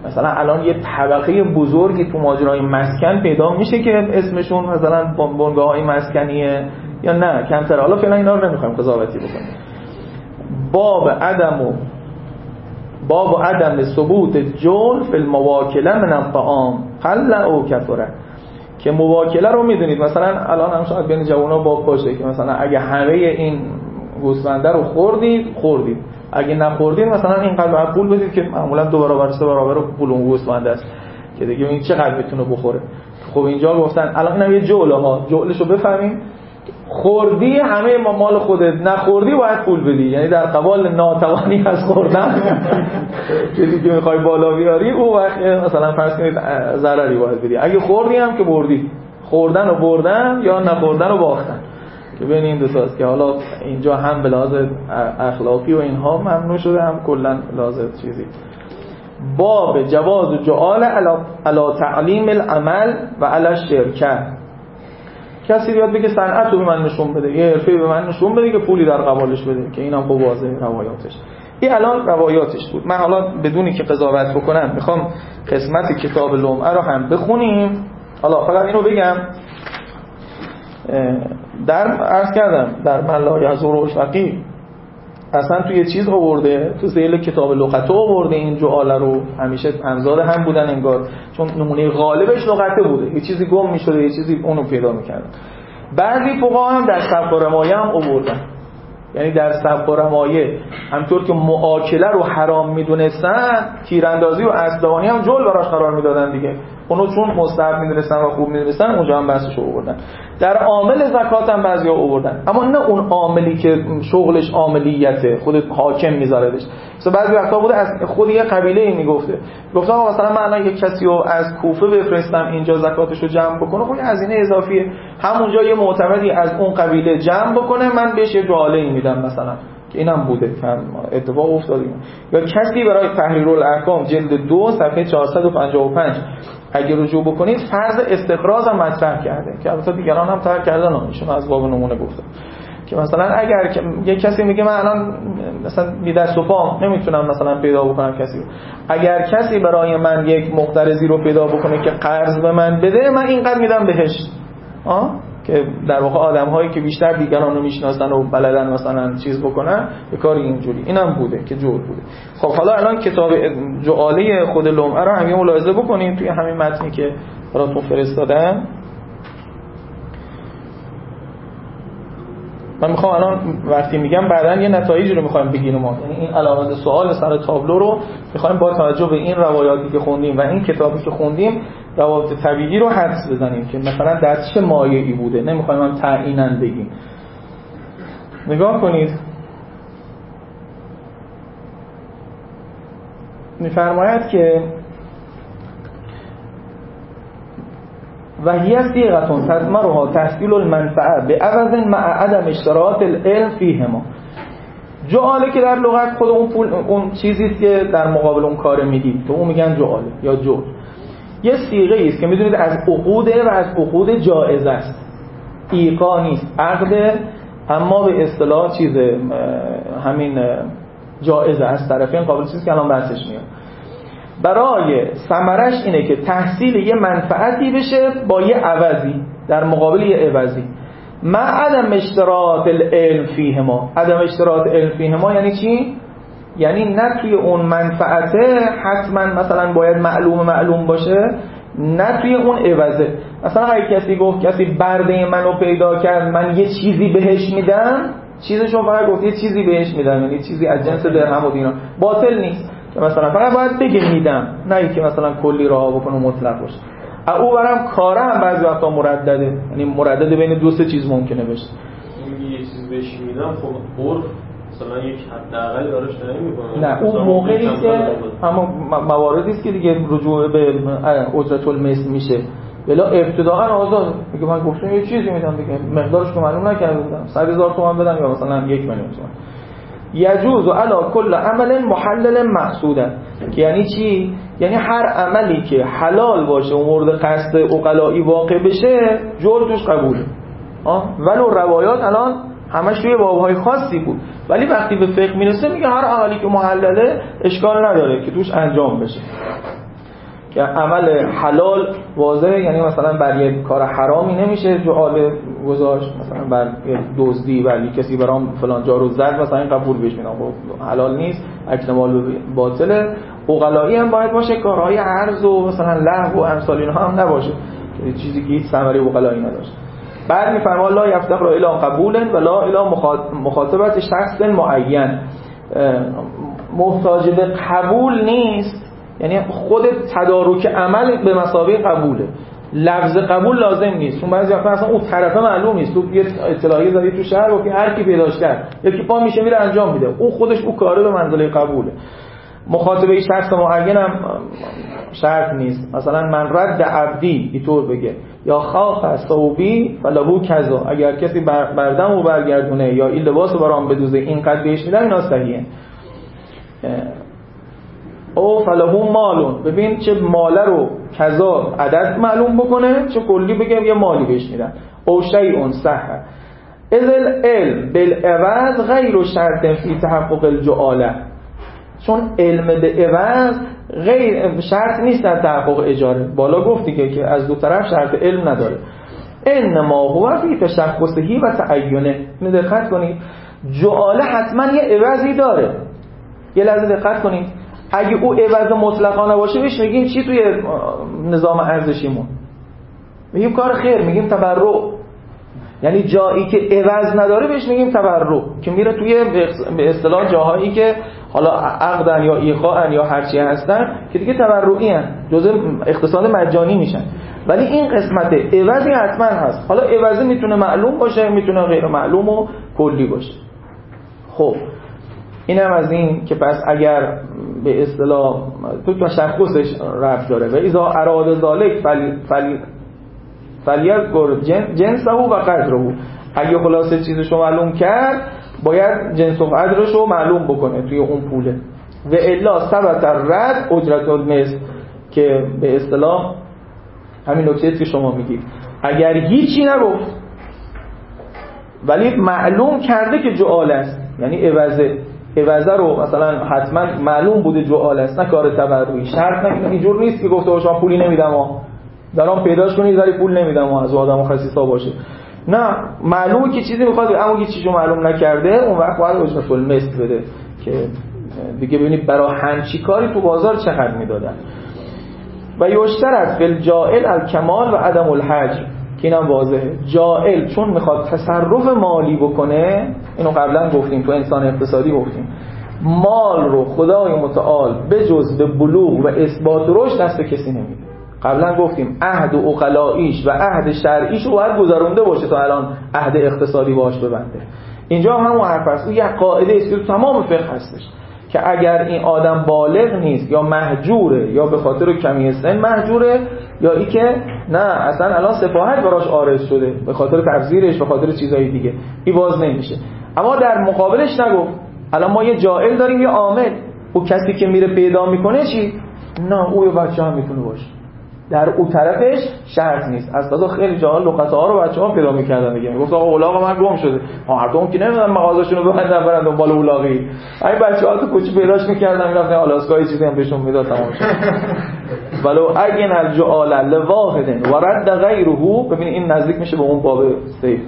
مثلا الان یه طبقه بزرگی تو ماجرای مسکن پیدا میشه که اسمشون مثلا بنگاه‌های مسکنیه یا نه کمتر. حالا فعلا اینا رو نمیخوایم قضاوتی بکنیم. باب عدم و باب عدم ثبوت جول فی المواکله من الطعام قل او کثره، که مواکله رو میدونید مثلا الان هم شاید بین جوونا باب باشه که مثلا اگه همه این گوسفنده رو خوردید خوردید، اگه نخوردید مثلا اینقدر باید پول بدید که معمولا دو برابر سه برابر پول اون گوسفنده است که دیگه این چقدر بتونه بخوره. خب اینجا گفتن الان اینم یه جوله ها، جولشو بفهمیم. خوردی همه ما مال خودت، نخوردی باید پول بدی، یعنی در قبال ناتوانی از خوردن که دیگه میخوای بالا بیاری او وقت مثلا فرض کنید ضرری باید بدی. اگه خوردی هم که بردی، خوردن و بردن یا نخوردن و باختن که بین این دو تاست که حالا اینجا هم به لحاظ اخلاقی و اینها ممنوع شده هم کلا لحاظ چیزی. باب جواز جعال علی تعلیم العمل و علی الشرکه، کسی بیاد بگه صنعت رو به من نشون بده، یه حرفه به من نشون بده که پولی در قبالش بده، که اینم خب واضحه روایاتش. این الان روایاتش بود. من حالا بدونی که قضاوت بکنم میخوام قسمت کتاب لمعه رو هم بخونیم. حالا فقط اینو بگم در عرض کردم در من لا یحضر الفقیه اصلا توی چیز آورده، تو ذیل کتاب لغته آورده این جعاله رو، همیشه همزاد هم بودن انگار، چون نمونه غالبش لغته بوده، یه چیزی گم میشده یه چیزی اونو پیدا میکردن. بعضی فقها هم در سبک و رمایه هم آوردن، یعنی در سبک و رمایه همطور که مؤاکله رو حرام میدونستن تیراندازی و اسبدوانی هم جل براش قرار میدادن دیگه، اونو چون مستحب میدونستن و خوب میدونستن اونجا هم بحثش رو آوردن. در عامل زکات هم بعضیا آوردن، اما نه اون عاملی که شغلش عاملیته خود حاکم میذاردش. مثلا بعضی وقتا بوده از خود یه قبیله میگفته، گفتم مثلا من الان یک کسی رو از کوفه بفرستم اینجا زکاتش رو جمع بکنه، خب هزینه اضافیه، همونجا یه معتمدی از اون قبیله جمع بکنه من بهش یه جعاله میدم مثلا، که اینم بوده اتفاق افتاد. یا کسی برای تحریر الاحکام جلد دو صفحه چهارصد و پنجاه و پنج اگه رجوع بکنید فرض استقراض هم مطرح کرده که البته دیگران هم طرح کردن، ایشون از باب نمونه گفته که مثلا اگر یه کسی میگه من الان مثلا بی دست و پا نمیتونم مثلا پیدا بکنم کسی، اگر کسی برای من یک مقترضی رو پیدا بکنه که قرض به من بده من اینقدر میدم بهش، آه که در واقع آدم‌هایی که بیشتر دیگران رو میشناسن و بلدن مثلا چیز بکنن به کار اینجوری، اینم بوده که جور بوده. خب حالا الان کتاب جعاله خود لمعه رو هم یه ملاحظه بکنیم توی همین متنی که براتون فرستادم. من میخوام الان وقتی میگم بعدن یه نتایجی رو میخوایم بگیریم، یعنی این علامت سوال سر تابلو رو میخوایم با توجه به این روایاتی که خوندیم و این کتابی که خوندیم روابط طبیعی رو حدس بزنیم که مثلا در چه مایعی بوده، نمیخوایم هم تعییناً بگیم. نگاه کنید میفرماید که و هی صیغه تضمرها تحصیل المنفعه به عوض مع عدم اشتراط العلم فیهما. جعاله که در لغت خود اون پول اون چیزی است که در مقابل اون کار میدید تو اون میگن جعاله یا جعل. یه صیغه است که میدونید از عقوده و از عقود جائزه است، ایقا نیست، عقد، اما به اصطلاح چیز همین جائزه از طرفین قابل چیزی که الان بحثش میاد. برای ثمرش اینه که تحصیل یه منفعتی بشه با یه عوضی در مقابل یه عوضی. ما عدم اشتراط العلم فیهما. عدم اشتراط علم فیهما یعنی چی؟ یعنی نه توی اون منفعته حتما مثلا باید معلوم معلوم باشه، نه توی اون عوضه. مثلا اگه کسی گفت کسی برده منو پیدا کرد من یه چیزی بهش میدم، چیزشون فقط گفت یه چیزی بهش میدم، یعنی چیزی از جنس درهم و دینار، باطل نیست که مثلا فقط باید بگه میدم، نه که مثلا کلی راه بکنه مطلق باشه. او برام کاره هم بعضی وقتا مردده، یعنی مردده بین دو سه چیز ممکنه بشه. میگه یه چیز بهش میدم، خب عرف مثلا یک حداقل دارش تعیین میکنه. نه اون موقعی که اما مواردی است که دیگه رجوع به اجرت المثل میشه، بلا ابتداءا آزاد میگه من گفتم یه چیزی میدم دیگه، مقدارش رو معلوم نکرده بودم، صد هزار تومان بدم یا مثلا یک میلیون تومان. یجوز علی کل عمل محلل مقصودا، که یعنی چی؟ یعنی هر عملی که حلال باشه و مورد قصد عقلائی واقع بشه جور توش قبوله. ها ولو روایات الان همش روی بابهای خاصی بود، ولی وقتی به فقه میرسه میگه هر عملی که محلله اشکال نداره که توش انجام بشه. که عمل حلال واضحه، یعنی مثلا بر یک کار حرامی نمیشه جعاله گذاشت، مثلا بر دزدی ولی کسی برام فلان جا رو زد مثلا این قبول بهش میدم حلال نیست، اکل مال باطله. عقلایی هم باید باشه، کارهای عرض و مثلا لهو و امثال اینها هم نباشه، چیزی که هیچ ثمره عقلایی نداشت. بعد میفرما لا یفتقر الی قبول و لا الی مخاطبت شخص معین، محتاج به قبول نیست، یعنی خود تدارک عمل به مثابه قبوله، لفظ قبول لازم نیست، چون بعضی وقتا اصلا اون طرفه معلوم نیست، تو یه اطلاعیه زدی تو شهر و که هر کی پیداش کرد یکی پا میشه میره انجام میده، اون خودش اون کاره به منزله قبوله. مخاطبه شخص معین هم شرط نیست، مثلا من رد عبدی اینطور بگه یا خاخ ثوبی فلهو کذا، اگر کسی بردم و برگردونه یا این لباس رو برام بدوزه اینقدر بهش میدم، اینا صحیحه. او فلهو مالون، ببین چه ماله رو کذا عدد معلوم بکنه، چه کلی بگم یه مالی بهش میدم. او شیء صح اذ العلم بالعوض غیر شرط فی تحقق الجعاله، چون علم به عوض غیر شرط نیست در تحقق اجاره. بالا گفت دیگه که از دو طرف شرط علم نداره. انما هو فی تشخصه و تعینه. دقت کنید جعاله حتما یه عوضی داره. یه لحظه دقت کنید، اگه او عوض مطلقا نباشه بهش میگیم چی توی نظام ارزشیمون؟ میگیم کار خیر، میگیم تبرع. یعنی جایی که عوض نداره بهش میگیم تبرع، که میره توی به اصطلاح جاهایی که حالا عقدن یا ایقاعن یا هر چی هستن که دیگه تبرعی ان، جزء اقتصاد مجانی میشن. ولی این قسمت عوضی حتما هست. حالا عوضی میتونه معلوم باشه، میتونه غیر معلوم و کلی باشه. خب اینم از این که پس اگر به اصطلاح تو تشخصش رفت داره و اذا اراد ذالک فل فل فلیذکر جنسه و قدره، اگه خلاصه چیزشو معلوم کرد باید جنس و قدرش رو معلوم بکنه توی اون پوله. و الا ثبت الرد اجرت المثل، که به اصطلاح همین نکته که شما میگید اگر هیچی نگفت ولی معلوم کرده که جعاله است، یعنی عوضه عوضه رو مثلا حتما معلوم بوده جعاله است، نه کار تبرعی، شرط نکنه اینجور نیست که گفته باشم پولی نمیدم ها درام پیداش کنید ولی پول نمیدم ها از آدم خسیسا باشه، نه معلومه که چیزی میخواد اما که چیزو معلوم نکرده اون وقت باید اجرت المثل بده، که دیگه ببینید برای همچی کاری تو بازار چقدر میدادن. و یشترط بالجائل الکمال و عدم الحجر، که اینم واضحه. جائل چون میخواد تصرف مالی بکنه، اینو قبلا گفتیم تو انسان اقتصادی گفتیم، مال رو خدای متعال به جز به بلوغ و اثبات رشد دست کسی نمیده. قبلا گفتیم عهد و عقلاییش و عهد شرعیش رو باید گذرونده باشه تا الان عهد اقتصادی باش ببنده. اینجا هم همون حرف است. او یک قاعده است که تمام فقه هستش که اگر این آدم بالغ نیست یا مهجوره یا به خاطر کمی سن مهجوره یا ای که نه اصلا الان سفاهت براش عارض شده به خاطر تفسیرش به خاطر چیزهای دیگه، این باز نمیشه. اما در مقابلش نگفت الان ما یه جائل داریم یه عامل، او کسی که میره پیدا میکنه چی؟ نه او یه بچه هم میتونه باشه، در اون طرفش شرط نیست. از تازه خیلی جاها لقطه‌ها رو بچه‌ها پیدا می‌کردن دیگه، میگفت آقا اولاغ من گم شده، مردم که نمیدونن مغازه‌شون رو ببندن برن دنبال اولاغی، این بچه‌ها تو کوچه پیداش می‌کردن میرفتن آلاسکا چیزی هم بهشون میداد تمام شد. ولو اگن الجعال لواحد و رد غیره، ببین این نزدیک میشه به اون باب سیف.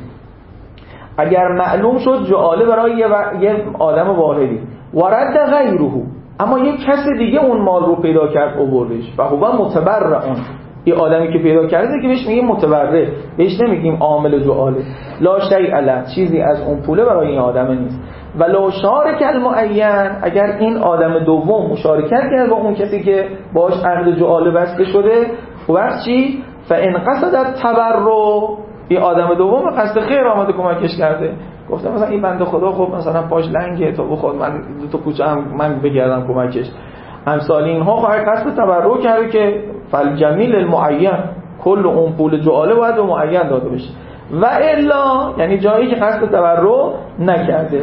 اگر معلوم شد جعاله برای یه, و... یه آدم واحدی و رد غیره، اما یک کس دیگه اون مال رو پیدا کرد آوردش و هو متبرع، این آدمی که پیدا کرده که بهش میگیم متبرع، بهش نمیگیم عامل جعاله. لا شیء له، چیزی از اون پوله برای این آدم نیست. و لو شارک المعین، اگر این آدم دوم مشارکت کرد با اون کسی که باش عقد جعاله بسته شده، وقت چی؟ فان قصد التبرع، این آدم دوم قصد خیر آمده کمکش کرده، گفتم مثلا این بنده خدا خب مثلا پاش لنگه تو بخواد من دو تا کوچه هم من بگردم کمکش، امثال اینها خواهد قصد تبرع کرده که فالجمیل المعین، کل اون پول جعاله باید به معین داده بشه. و الا یعنی جایی که قصد تبرع نکرده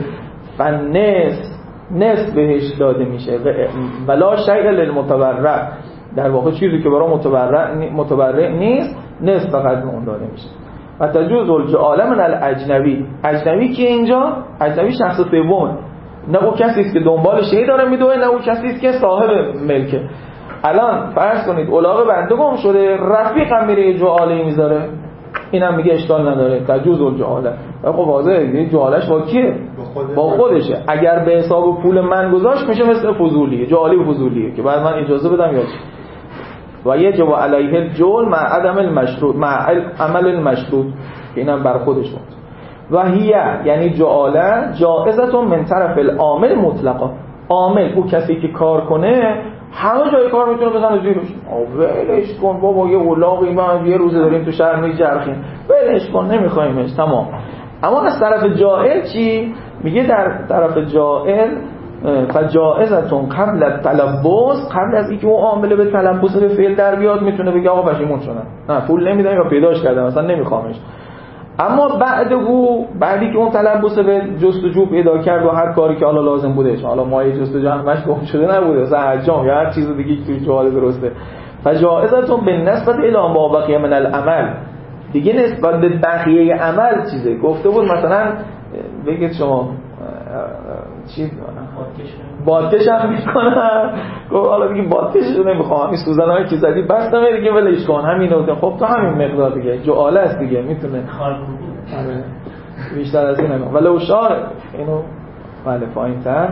فنصف نصف بهش داده میشه. ولا شیء للمتبرع، در واقع چیزی که برای متبرع متبرع نیست نصف فقط به اون داده میشه. و تجوز الجعاله من الاجنبی، اجنبی که اینجا اجنبی شخص سوم، نه او کسی است که دنبال شی داره میدوه، نه او کسی است که صاحب ملکه. الان فرض کنید الاغ بنده گم شده، رفیق هم میره یه جعاله میذاره، اینم میگه اشکال نداره تجوز الجعاله. خب واضحه دیگه جعالش با کیه؟ با خودشه. اگر به حساب پول من گذاشت میشه مثل فضولیه، جعالی فضولیه که بعد من اجازه بدم یا چی. و یجب علیه الجول مع عدم المشروط مع عمل المشروط که اینم بر خودش بود. و هیه یعنی جعاله جائزه من طرف العامل مطلقا. عامل او کسی که کار کنه همه جای کار میتونه بزنه زیرش. ولش کن بابا یه اولاغی ما یه روزه داریم تو شهر میجرخیم، ولش کن نمیخوایمش تمام. اما از طرف جائل چی؟ میگه در طرف جائل فجائزتون قبل التلبس، قبل از اینکه اون عامل به تلبس به فعل در بیاد میتونه بگه آقا پشیمون شدم، نه پول نمیدم یا پیداش کردم مثلا نمیخوامش. اما بعدو بعدی که اون تلبس به جستجو پیدا کرد و هر کاری که حالا لازم بوده، حالا مایه جستجو همش گم شده نبوده مثلا حجام یا هر چیز دیگه که تو جوال درسته، فجائزتون بالنسبت الی ما بقی من العمل، دیگه نسبت به بقیه عمل چیزه. گفته بود مثلا بگید شما چی بادکش هم میکنن، گفت حالا دیگه بادکش رو نمیخوام، این سوزنایی که زدی بس نمیره دیگه ولش کن همینو. خب تو همین مقدار دیگه جعاله است دیگه میتونه آره بیشتر از این نگم ولو شار اینو بله پایین‌تر.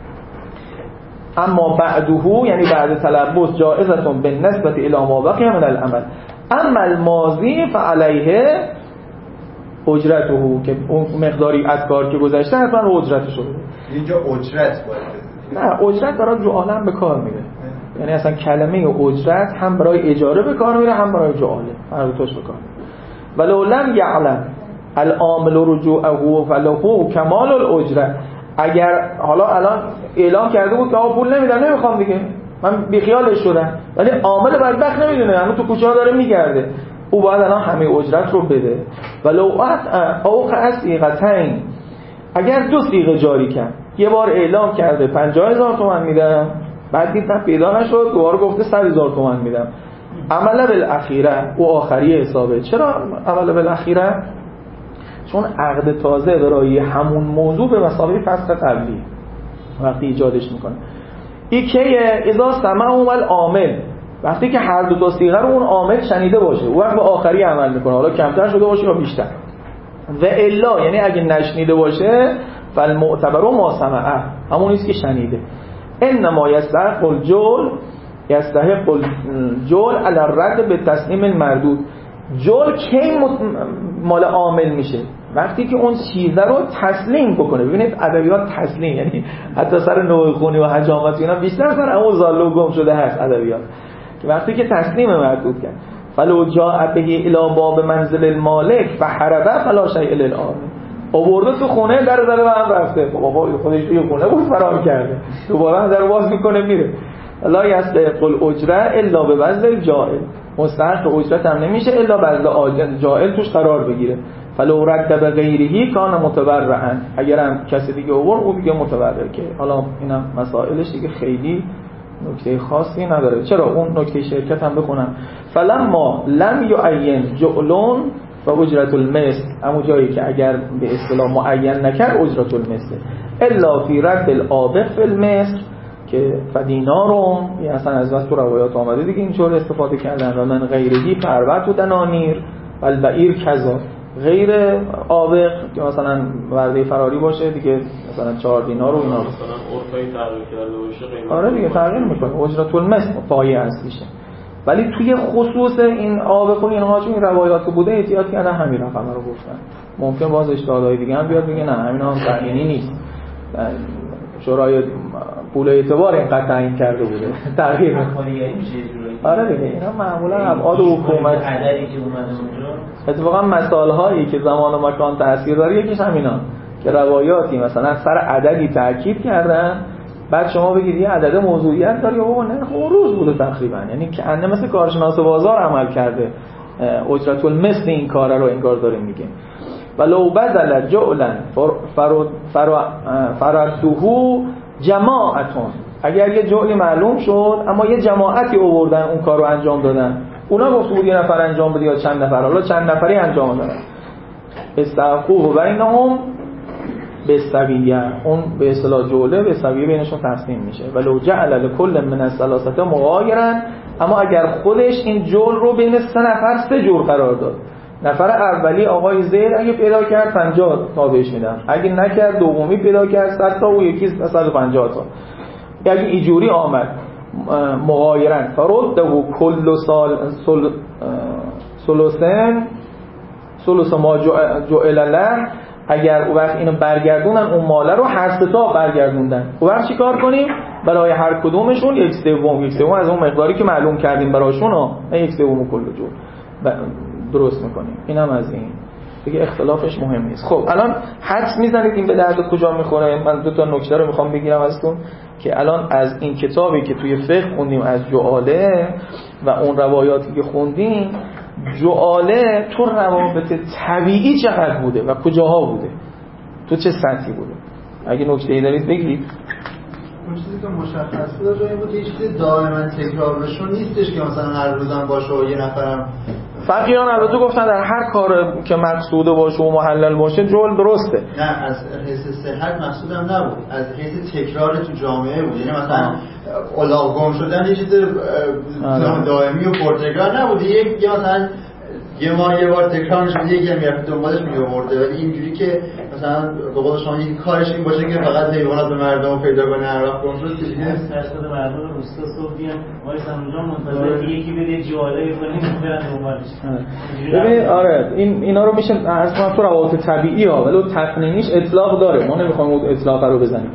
اما بعده یعنی بعد تلبس جائزتون بالنسبت الی ما بقی من العمل، اما الماضی فعلیه اجرته که اون مقداری از کار که گذشته حتما اجرتش رو بده. اینجا اجرت باید نه اجرت برای جعاله هم به کار میره، یعنی اصلا کلمه اجرت هم برای اجاره به کار میره هم برای جعاله هر دو تاش به کار میره. ولو لم یعلم العامل رجوعه فله کمال الاجره، اگر حالا الان اعلام کرده بود که آقا پول نمیدم نمیخوام دیگه من بیخیالش شدم، ولی عامل بدبخت نمیدونه هنوز تو کوچه ها داره میگرده، او باید الان همه اجرت رو بده. ولو اوقع صیغتین، اگر دو صیغه جاری کرد، یه بار اعلام کرده پنجاه هزار تومان میدم، بعد دید نه پیدا نشد دوباره گفته صد هزار تومان میدم، عمل بالاخیره او آخری حسابه. چرا عمل بالاخیره؟ چون عقد تازه برای همون موضوع به مثابه فسخ قبلی وقتی ایجادش میکنه. این کیه؟ اذا سمعهم العامل، وقتی که هر دو تا صیغه رو اون عامل شنیده باشه اون وقت به آخری عمل میکنه، حالا کمتر شده باشه یا بیشتر. و الا یعنی اگه نشنیده باشه فالمعتبر ما سمعه، همون نیست که شنیده. انما یستحق الجول یستحق الجول علی الرد به تسلیم المردود. جول کی مال عامل میشه؟ وقتی که اون چیزه رو تسلیم بکنه. ببینید ادبیات تسلیم یعنی حتی سر نوع خونی و حجامت اینا بیشتر سر همون زالو گم شده هست ادبیات، که وقتی که تسلیم مردود کرد فلو جاء به الی باب منزل المالک فحربه فلا شیء للعامل، آورده تو خونه در در هم رفته، بابا خودش توی خونه بود فرار کرده، دوباره در باز میکنه میره. لا یستحق الاجره الا به بذل الجائل، مستحق اجرت هم نمیشه الا بذل جائل توش قرار بگیره. فلو رد به غیره کان متبرعا، اگر هم کسی دیگه آورد او دیگه متبرع. که حالا اینم مسائلش دیگه خیلی نکته خاصی نداره. چرا اون نکته شرکت هم بخونم فلما لم یعین جعلون و اجرت المثل، همون جایی که اگر به اصطلاح معین نکرد اجرت المثل الا فی رد العابق فی المثل که فدینارم، یعنی اصلا از وقت تو روایات آمده دیگه اینجور استفاده کردن. و من غیرهی فروت و دنانیر و البعیر کذا، غیر عابق که مثلا ورده فراری باشه دیگه مثلا چهار دینار و اینا مثلا عرفی تغییر کرده باشه قیمت آره دیگه تغییر میکنه، اجرت المثل پایه اصلیشه. ولی توی خصوص این عابق و اینها چون این روایات که بوده احتیاط کردن همین رقم رو گفتن. ممکن باز اجتهادهای دیگه هم بیاد بگه نه همین هم تعیینی نیست، شورای پول اعتبار اینقدر تعیین کرده بوده تغییر میکنه میشه آره دیگه اینا معمولا ابعاد حکومت عددی که اومده اونجا اتفاقا مسائل هایی که زمان و مکان تاثیر داره یکیش همینا که روایاتی مثلا سر عددی تاکید کردن بعد شما بگید یه عدد موضوعیت داره یا بابا نه خب اون روز بوده تقریبا، یعنی که انه مثل کارشناس بازار عمل کرده اجرت المثل این کارا رو انگار داره میگه. ولو بذل جعلا فردوه جماعتون، اگر یه جعلی معلوم شد اما یه جماعتی آوردن اون کارو انجام دادن، اونا گفته بود یه نفر انجام بده یا چند نفر، حالا چند نفری انجام دادن، استحقوه و بینهم به سویه، اون به اصطلاح جوله به سویه بینشون تقسیم میشه. ولو جعل لكل من الثلاثه مغایرا، اما اگر خودش این جول رو بین سه نفر سه جول قرار داد، نفر اولی آقای زید اگه پیدا کرد پنجاه تا بهش میدم، اگه نکرد دومی پیدا کرد صد تا و یکی صد و پنجاه تا. اگه اینجوری آمد مغایرا فرده و کل سال سل سلوسن سلوس ما جعل له، اگر اون وقت اینو برگردونن اون ماله رو هر سه تا برگردوندن، اون وقت چیکار کنیم؟ برای هر کدومشون یک سوم یک سوم از اون مقداری که معلوم کردیم براشون ها، یک سوم کل جول درست میکنیم. اینم از این دیگه، اختلافش مهم نیست. خب الان حدس میزنید این به درد کجا میخوره؟ من دو تا نکته رو میخوام بگیرم ازتون که الان از این کتابی که توی فقه خوندیم از جعاله و اون روایاتی که خوندیم، جعاله تو روابط طبیعی چقدر بوده و کجاها بوده، تو چه سطحی بوده؟ اگه نکته‌ای دارید بگید. اون چیزی که مشخص بود جایی بود یه چیزی دائما تکرار بشه نیستش که مثلا هر روزم باشه و یه نفرم فقیهان البته گفتن در هر کار که مقصوده باشه و محلل باشه جول درسته. نه از حیث صحت مقصودم نبود، از حیث تکرار تو جامعه بود. یعنی مثلا الاغ گم شدن یه چیز دائمی و پرتکرار نبود، یه مثلا یه ماه یه بار تکرار میشه، یکی میرفت دنبالش میآورده. ولی اینجوری که مثلا به قول شما یکی کارش این باشه که فقط حیوانات به مردم پیدا کنه هر وقت گم شد، دیگه درصد مردم روستا صبح بیان وایسن اونجا منتظر یکی بده جواله کنه برن دنبالش. ببین آره این اینا رو میشه عرض کنم تو روابط طبیعی ها، ولی تقنینیش اطلاق داره، ما نمیخوایم اون اطلاق رو بزنیم.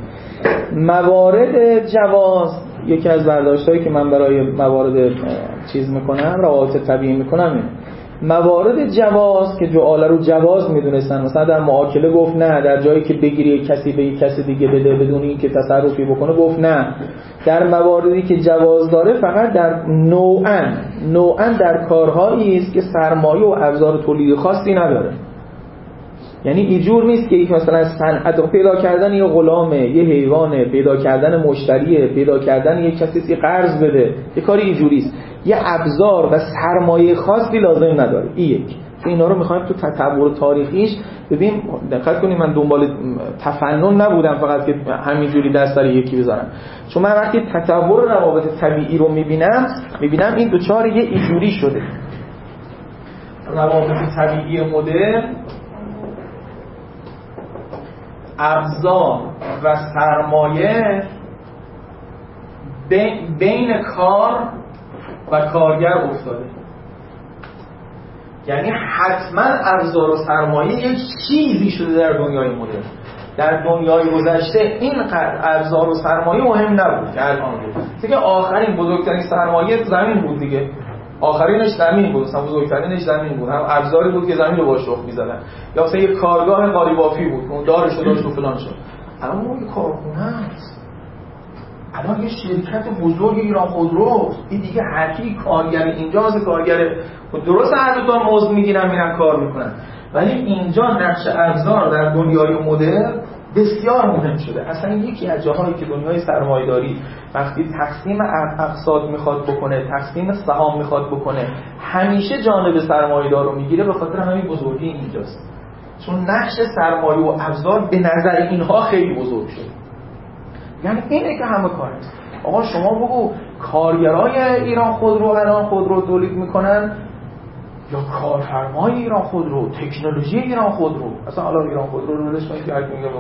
موارد جواز، یکی از برداشتایی که من برای موارد چیز میکنم روابط طبیعی میکنم اینه. موارد جواز که جعاله رو جواز میدونستن، مثلا در معاکله گفت نه، در جایی که بگیری کسی به یک کسی دیگه بده بدون اینکه تصرفی بکنه گفت نه. در مواردی که جواز داره فقط در نوعاً نوعاً در کارهایی است که سرمایه و ابزار تولیدی خاصی نداره. یعنی اینجور نیست که یک مثلا صنعت پیدا کردن یه غلامه، یه حیوانه، پیدا کردن مشتریه، پیدا کردن یک کسی که قرض بده، یه کاری اینجوری است. یه ابزار و سرمایه خاصی لازم نداره. این یک که اینا رو می‌خوایم تو تطور تاریخیش ببین. دقت کنید من دنبال تفنن نبودم فقط که همینجوری دست سر یکی بزنم، چون من وقتی تطور روابط طبیعی رو می‌بینم می‌بینم این دوچار یه اینجوری شده. روابط طبیعی مدرن ابزار و سرمایه بین کار و کارگر افتاده. یعنی حتما ابزار و سرمایه یک چیزی شده در دنیای مدرن. در دنیای گذشته اینقدر ابزار و سرمایه مهم نبود که الان بود. دیگه آخرین بزرگترین سرمایه زمین بود دیگه. آخرینش زمین بود، مثلا بزرگترینش زمین بود. هم ابزاری بود که زمین رو باش رخ می‌زدن. یا مثلا یک کارگاه قالیبافی بود، اون دارش داشت و فلان شد. الان اون یک کارخونه است. الان یه شرکت بزرگ ایران خودرو، این دیگه هر کی کارگر اینجاست، کارگر درست هر دو تا مزد میگیرن میرن کار میکنن. ولی اینجا نقش ابزار در دنیای مدرن بسیار مهم شده. اصلا یکی از جاهایی که دنیای سرمایه‌داری وقتی تقسیم اقساط میخواد بکنه، تقسیم سهام میخواد بکنه، همیشه جانب سرمایه‌دار رو میگیره، به خاطر همین بزرگی اینجاست. چون نقش سرمایه و ابزار به نظر اینها خیلی بزرگ شده. یعنی اینه که همه کار هست. آقا شما بگو کارگرای ایران خودرو الان خودرو تولید میکنن یا کارفرمای ایران خودرو، تکنولوژی ایران خودرو، اصلا حالا ایران خودرو رو ولش کنید که هر کی میگه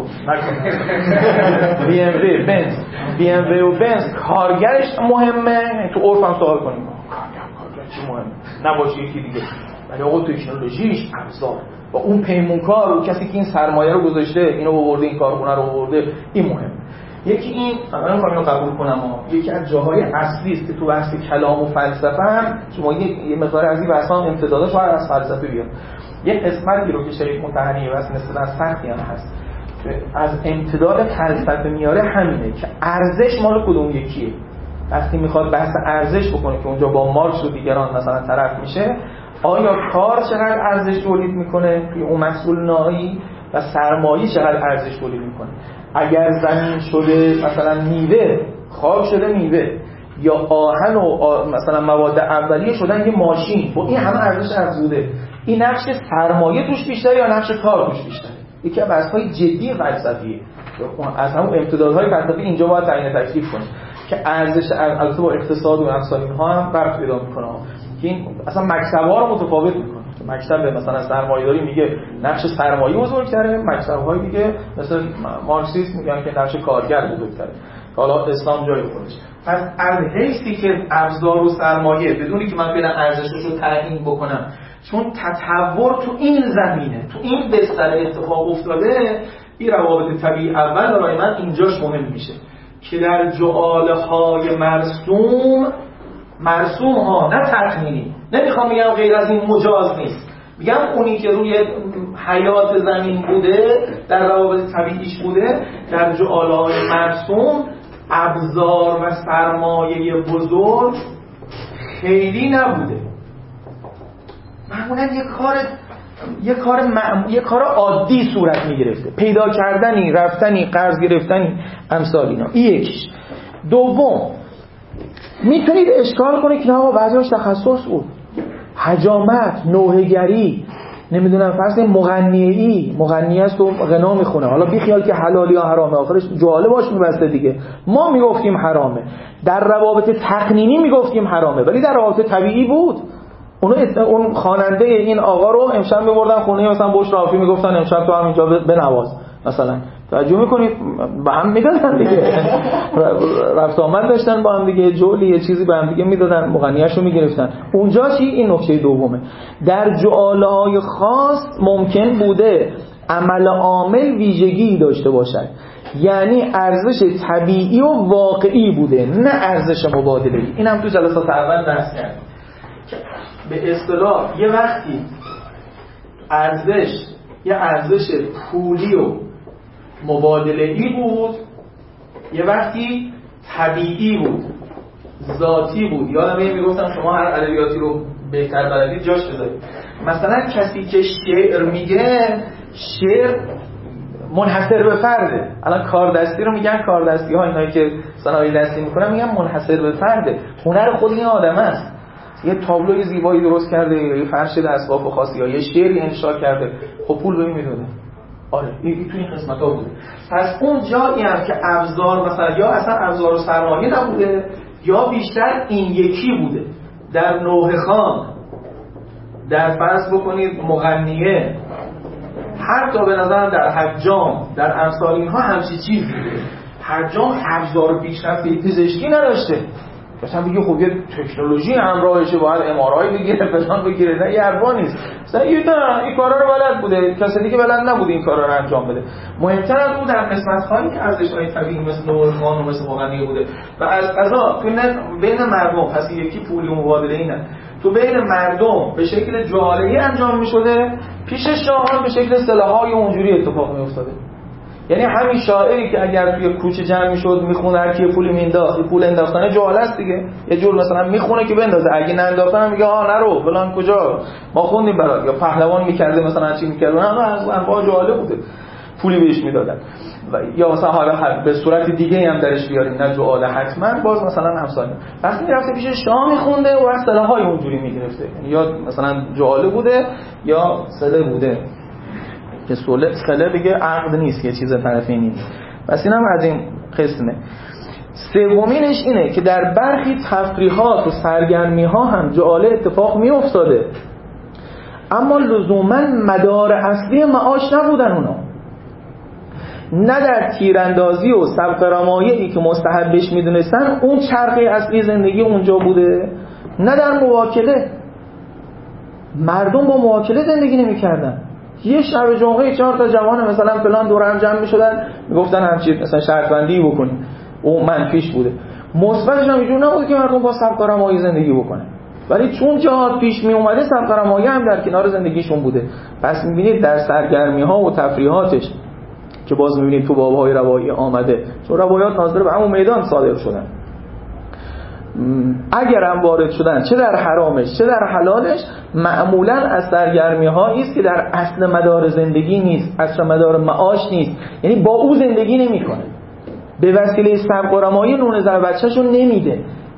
نکنه بی ام وی بنز بی ام وی و بنز کارگرش مهمه. تو عرف هم سوال کنیم کارگر کارگر چی مهمه؟ نباشه یکی دیگه. ولی آقا تکنولوژیش ابزار با اون پیمونکار و کسی که این سرمایه رو گذاشته اینو آورده این کارخونه رو آورده این مهمه. یکی این من نمی‌خوام اینو قبول کنم ها. یکی از جاهای اصلی است که تو بحث کلام و فلسفه هم شما یه مقدار از این بحثا امتدادش رو از فلسفه بیاد. یه قسمتی رو که شریف مطهری واسه مثلا سختی هم هست از امتداد فلسفه میاره همینه که ارزش مال کدوم یکیه. وقتی میخواد بحث ارزش بکنه که اونجا با مارکس و دیگران مثلا طرف میشه، آیا کار چقدر ارزش تولید میکنه که اون مسئول نهایی و سرمایه چقدر ارزش تولید میکنه. اگر زمین شده مثلا میوه، خاک شده میوه، یا آهن و آ... مثلا مواد اولیه شدن یه ماشین، و این همه ارزش افزوده، این نقش سرمایه توش بیشتره یا نقش کار توش بیشتره؟ یکی از بحث‌های جدی فلسفیه. از همون امتدادهای فلسفی اینجا باید تعیین تکلیف کنیم که ارزش البته با اقتصاد و امثال اینها هم فرق پیدا میکنه که این اصلا مکتب‌ها رو متفاوت میکنه. مکتب مثلا سرمایه‌داری میگه نقش سرمایه بزرگتره، مکتب‌های دیگه مثلا مارکسیسم میگن که نقش کارگر بزرگتره. حالا اسلام جای خودش. پس از حیثی که ابزار و سرمایه بدونی که من فعلا ارزشش رو تعیین بکنم، چون تطور تو این زمینه، تو این بستر اتفاق افتاده، این روابط طبیعی اول برای من اینجاش مهم میشه که در جعاله‌های مرسوم مرسوم ها نه تقنینی، نمیخوام بگم غیر از این مجاز نیست، میگم اونی که روی حیات زمین بوده در روابط طبیعیش بوده در جعاله‌های مرسوم ابزار و سرمایه بزرگ خیلی نبوده. معمولا یه کار یه کار معمول یه کار عادی صورت میگرفته، پیدا کردنی، رفتنی، قرض گرفتنی، امثال اینا. این یکیش. دوم، میتونید اشکال کنید که آقا بعضیش تخصص بود، حجامت، نوحه‌گری، نمیدونم فرض مغنیه‌ای، مغنی است و غنا میخونه، حالا بی خیال که حلالی یا حرامه، آخرش جواله باش میبسته دیگه. ما میگفتیم حرامه، در روابط تقنینی میگفتیم حرامه، ولی در روابط طبیعی بود. اون اون خواننده این آقا رو امشب میبردن خونه مثلا بوش رافی، میگفتن امشب تو هم اینجا بنواز مثلا. توجه میکنید به هم میدادن دیگه، رفت آمد داشتن با هم دیگه، جولی یه چیزی به هم دیگه میدادن، مغنیاشو میگرفتن. اونجا چی؟ این نکته دومه. در جعاله‌های خاص ممکن بوده عمل عامل ویژگی داشته باشد، یعنی ارزش طبیعی و واقعی بوده، نه ارزش مبادله‌ای. این هم تو جلسات اول بحث کردیم که به اصطلاح یه وقتی ارزش یه ارزش پولی و مبادله‌ای بود، یه وقتی طبیعی بود، ذاتی بود. یادم میگفتم شما هر ادبیاتی رو بهتر بلدید جاش بذارید. مثلا کسی که شعر میگه، شعر منحصر به فرده. الان کاردستی رو میگن کاردستی ها، اینایی که صنایع دستی میکنن میگن منحصر به فرده. هنر خود این آدم است. یه تابلوی زیبایی درست کرده، یه فرش دستباف خاصی، یا یه شعری انشا کرده، خب پول به این میدونه. آره این تو این قسمت ها بوده. پس اون جایی هم که ابزار مثلا یا اصلا ابزار و سرمایه نبوده یا بیشتر این یکی بوده، در نوحه خان، در فرض بکنید مغنیه، حتی به نظرم در حجام، در امثال اینها همچی چیز بوده. حجام ابزار پیشرفته پزشکی نداشته، مثلا بگی خب یه تکنولوژی همراهشه، باید ام آر آی بگیره، فلان بگیره، نه یه حرفا نیست. مثلا این نه این کارا رو بلد بوده، کسی دیگه بلد نبوده این کارا رو انجام بده. مهمتر از اون در قسمت‌هایی که ارزش‌های طبیعی مثل نور خان و مثل مغنیه بوده و از قضا تو بین مردم، پس یکی پولی و مبادله‌ای نه، تو بین مردم به شکل جعاله‌ای انجام می‌شده، پیش شاهان به شکل سلاح‌های اونجوری اتفاق می‌افتاده. یعنی همین شاعری که اگر توی کوچه جمع میشد میخونه هر کی پولی مینداخت، پول انداختن جواله است دیگه، یه جور مثلا میخونه که بندازه، اگه ننداختن میگه آ نرو فلان کجا ما خوندیم برات، یا پهلوان میکرده مثلا چی میکرده، نه از انواع جواله بوده، پولی بهش میدادن. یا مثلا حالا به صورت دیگه هم درش بیاریم، نه جواله حتما، باز مثلا همسایه وقتی میرفته پیش شاه میخونده و اصطلاحای اونجوری میگرفته، یا مثلا جواله بوده یا سله بوده که سله سله دیگه عقد نیست، یه چیز طرفی نیست. پس اینم از این قسمه. سومینش اینه که در برخی تفریحات و سرگرمی ها هم جعاله اتفاق می افتاده، اما لزوما مدار اصلی معاش نبودن اونا. نه در تیراندازی و سبق رمایعی که مستحبش میدونستن اون چرخه اصلی زندگی اونجا بوده، نه در مواکله. مردم با مواکله زندگی نمی‌کردن. یه شب جمعه چهار تا جوان مثلا فلان دور هم جمع می‌شدن، میگفتن همچین مثلا شرط بندی بکنیم، اون منفیش بوده. مثبتش هم اینجور نبود که مردم با سبق رمایع زندگی بکنن، ولی چون جهاد پیش می اومده سبق رمایع هم در کنار زندگیشون بوده. پس می‌بینید در سرگرمی‌ها و تفریحاتش که باز می‌بینید تو باب‌های روایی آمده، چون روایات ناظر به همون میدان صادر شدن، اگر هم وارد شدن چه در حرامش چه در حلالش، معمولا از سرگرمی هایی است که در اصل مدار زندگی نیست، اصل مدار معاش نیست، یعنی با او زندگی نمیکنه، به وسیله سبق و رمایع نون زر بچه‌شون نمیده.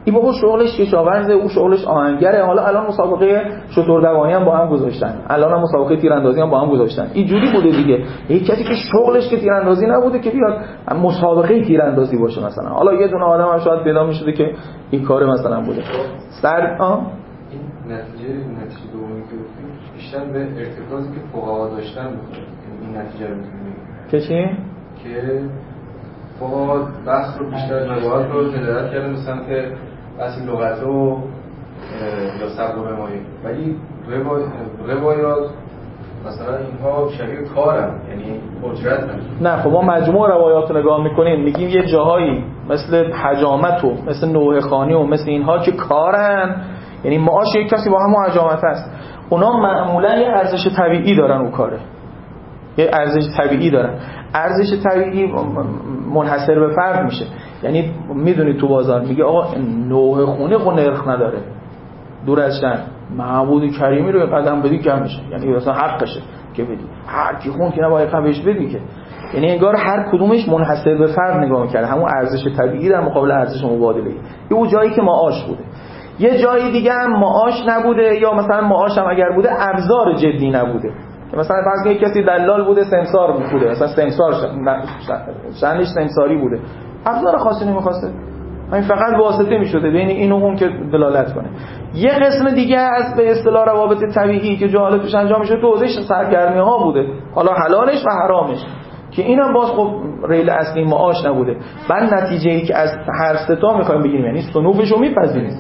این بابا شغلش کشاورزه، او شغلش آهنگره، حالا الان مسابقه شتردوانی هم با هم گذاشتن، الان هم مسابقه تیراندازی هم با هم گذاشتن. اینجوری بوده دیگه. یک کسی که شغلش که تیراندازی نبوده که بیاد مسابقه تیراندازی باشه مثلا. حالا یه دونه آدم هم شاید پیدا میشده که این کار مثلا بوده. سر آ این نتیجه نتیجه دومی که گفتیم بیشتر به ارتکازی که فقها داشتن می‌خوره. این نتیجه رو می‌بینیم که چی؟ که فقها بحث رو بیشتر روایات رو هدایت کردن به سمت بحث لغت و یا سبب و رمایی، ولی روایات مثلا اینها شبیه کارن، یعنی اجرتن. نه خب ما مجموع روایات رو نگاه میکنیم میگیم یه جاهایی مثل حجامت و مثل نوحه خانی و مثل اینها که کارن، یعنی معاش یک کسی با همون حجامت هست، اونا معمولا یه ارزش طبیعی دارن اون کاره، یه ارزش طبیعی دارن. ارزش طبیعی منحصر به فرد میشه، یعنی میدونی تو بازار میگه آقا نوحه خونی خون نرخ نداره، دور از شن معبود کریمی رو قدم بدی کم میشه، یعنی اصلا حقشه که بدی، هر کی خون که نباید قبش بدی که، یعنی انگار هر کدومش منحصر به فرد نگاه میکنه، همون ارزش طبیعی در مقابل ارزش مبادله. یه اون جایی که معاش بوده، یه جایی دیگه هم معاش نبوده، یا مثلا معاش هم اگر بوده ابزار جدی نبوده، که مثلا فرض کنید کسی دلال بوده سمسار بوده، مثلا سمسار شأنش سمساری بوده، ابزار خاصی نمیخواسته، این فقط واسطه میشده بین این و اون که دلالت کنه. یه قسم دیگه از به اصطلاح روابط طبیعی که جاهل توش انجام میشه تو حوزه سرگرمی ها بوده، حالا حلالش و حرامش، که اینم باز خب ریل اصلی معاش نبوده. بعد نتیجه ای که از هر سه تا میخوایم بگیریم، یعنی صنوفش رو میپذیریم،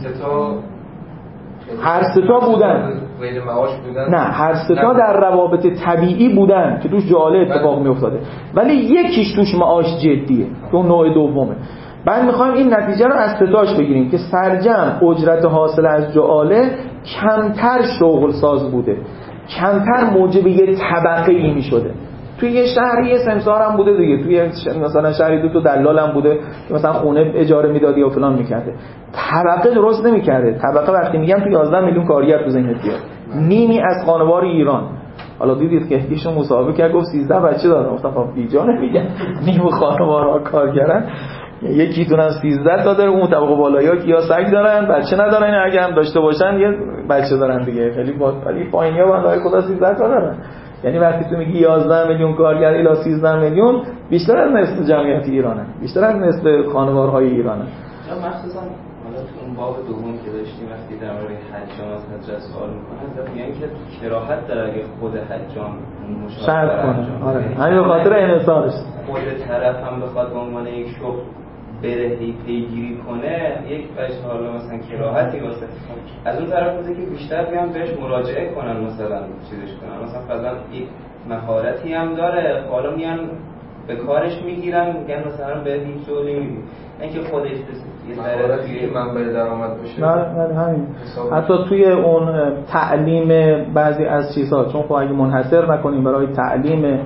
هر سه تا بودن غیر معاش بودن، نه هر سه تا در روابط طبیعی بودن که توش جاله اتفاق میافتاده، ولی یکیش توش معاش جدیه که اون نوع دومه. بعد میخوایم این نتیجه رو از ستاش بگیریم که سرجم اجرت حاصل از جعاله کمتر شغل ساز بوده، کمتر موجب یه طبقه ای میشده. توی یه شهری یه سمسار هم بوده دیگه، توی مثلا شهری دو تا دلال هم بوده که مثلا خونه اجاره میدادی یا فلان میکرده، طبقه درست نمیکرده. طبقه وقتی میگم توی یازده میلیون کارگر تو ذهنت بیاد، نیمی از خانوار ایران. حالا دیدید که یکیشون مسابقه کرد گفت سیزده بچه داره، گفتم خب بیجا نمیگن نیم خانوارها کارگرن، یکی دونن سیزده تا داره، اون طبقه بالایی‌ها که یا سگ دارن بچه ندارن، اگه هم داشته باشن یه بچه دارن دیگه، خیلی با ولی پایینیا بندای خدا سیزده تا دارن. یعنی وقتی تو میگی یازده میلیون کارگر الی سیزده میلیون، بیشتر از نصف جمعیت ایرانه، بیشتر از نصف خانوارهای ایرانه. یا مخصوصا حالا تو اون باب دوم که داشتیم وقتی در مورد حجام از حضرت سوال میکنن، میگن که کراهت داره اگه خود حجام مشاهده کنه، آره همین به خاطر انحصارش خود طرف هم بخواد به عنوان یک شغل بره پیگیری کنه، یک بچه حالا مثلا کراهتی واسه از اون طرف بوده که بیشتر بیان بهش مراجعه کنن، مثلا چیزش کنن، مثلا فعلا یک مهارتی هم داره، حالا میان به کارش میگیرن، میگن مثلا به این شغلی میدی، اینکه خودش یه مهارتی که منبع درآمد باشه. نه همین حتی توی اون تعلیم بعضی از چیزها، چون خب اگه منحصر نکنیم برای تعلیم